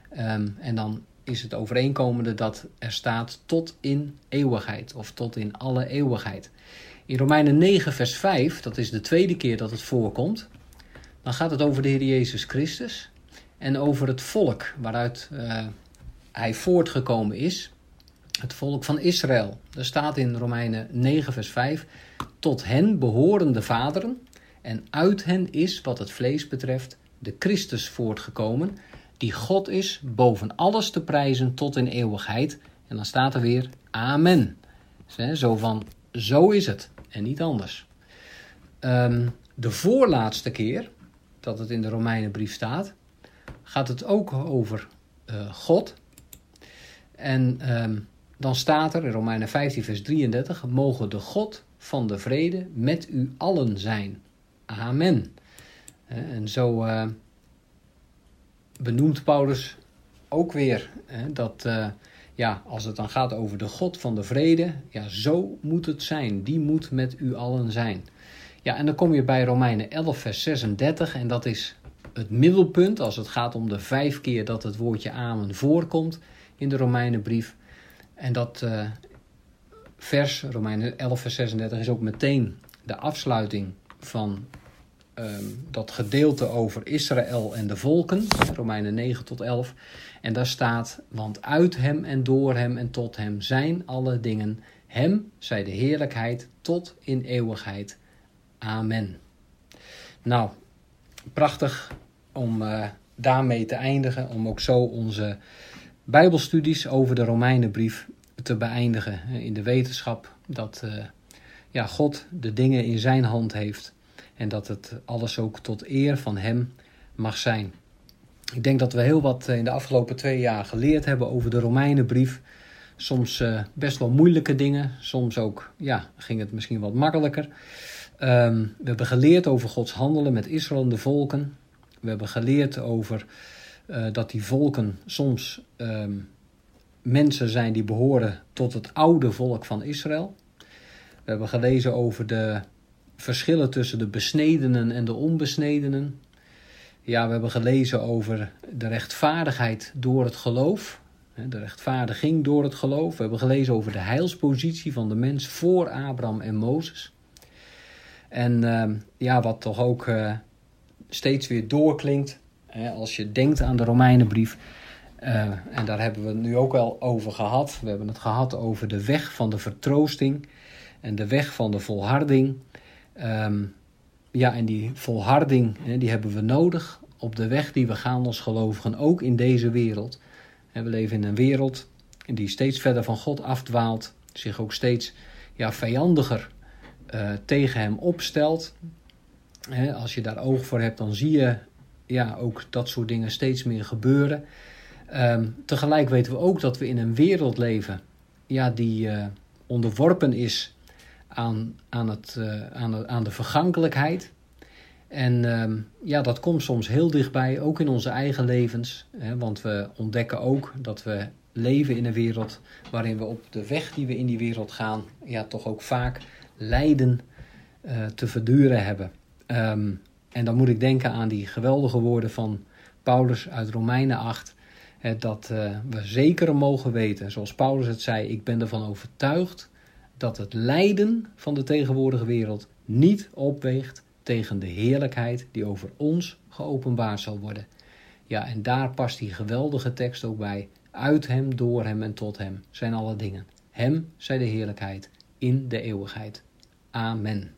En dan is het overeenkomende dat er staat tot in eeuwigheid of tot in alle eeuwigheid. In Romeinen 9 vers 5, dat is de tweede keer dat het voorkomt, dan gaat het over de Heer Jezus Christus en over het volk waaruit hij voortgekomen is. Het volk van Israël. Er staat in Romeinen 9 vers 5, tot hen behoren de vaderen en uit hen is, wat het vlees betreft, de Christus voortgekomen, die God is boven alles te prijzen tot in eeuwigheid. En dan staat er weer amen. Zo van, zo is het en niet anders. De voorlaatste keer dat het in de Romeinenbrief staat, gaat het ook over God. En dan staat er in Romeinen 15 vers 33, mogen de God van de vrede met u allen zijn. Amen. En zo benoemt Paulus ook weer dat als het dan gaat over de God van de vrede, ja, zo moet het zijn. Die moet met u allen zijn. Ja, en dan kom je bij Romeinen 11 vers 36 en dat is het middelpunt als het gaat om de 5 keer dat het woordje amen voorkomt in de Romeinenbrief. En dat vers, Romeinen 11 vers 36, is ook meteen de afsluiting van dat gedeelte over Israël en de volken, Romeinen 9 tot 11. En daar staat, want uit hem en door hem en tot hem zijn alle dingen. Hem zij de heerlijkheid tot in eeuwigheid. Amen. Nou, prachtig om daarmee te eindigen, om ook zo onze Bijbelstudies over de Romeinenbrief te beëindigen. In de wetenschap dat God de dingen in zijn hand heeft. En dat het alles ook tot eer van hem mag zijn. Ik denk dat we heel wat in de afgelopen 2 jaar geleerd hebben over de Romeinenbrief. Soms best wel moeilijke dingen. Soms ook ging het misschien wat makkelijker. We hebben geleerd over Gods handelen met Israël en de volken. We hebben geleerd over dat die volken soms mensen zijn die behoren tot het oude volk van Israël. We hebben gelezen over de verschillen tussen de besnedenen en de onbesnedenen. Ja, we hebben gelezen over de rechtvaardigheid door het geloof. De rechtvaardiging door het geloof. We hebben gelezen over de heilspositie van de mens voor Abraham en Mozes. En wat toch ook steeds weer doorklinkt als je denkt aan de Romeinenbrief. En daar hebben we het nu ook al over gehad. We hebben het gehad over de weg van de vertroosting en de weg van de volharding. En die volharding die hebben we nodig op de weg die we gaan als gelovigen, ook in deze wereld. En we leven in een wereld die steeds verder van God afdwaalt, zich ook steeds vijandiger tegen hem opstelt. Als je daar oog voor hebt, dan zie je ook dat soort dingen steeds meer gebeuren. Tegelijk weten we ook dat we in een wereld leven die onderworpen is aan de vergankelijkheid. En dat komt soms heel dichtbij, ook in onze eigen levens. Want we ontdekken ook dat we leven in een wereld waarin we op de weg die we in die wereld gaan, toch ook vaak lijden te verduren hebben. En dan moet ik denken aan die geweldige woorden van Paulus uit Romeinen 8. Dat we zeker mogen weten, zoals Paulus het zei, ik ben ervan overtuigd dat het lijden van de tegenwoordige wereld niet opweegt tegen de heerlijkheid die over ons geopenbaard zal worden. Ja, en daar past die geweldige tekst ook bij. Uit hem, door hem en tot hem zijn alle dingen. Hem zij de heerlijkheid in de eeuwigheid. Amen.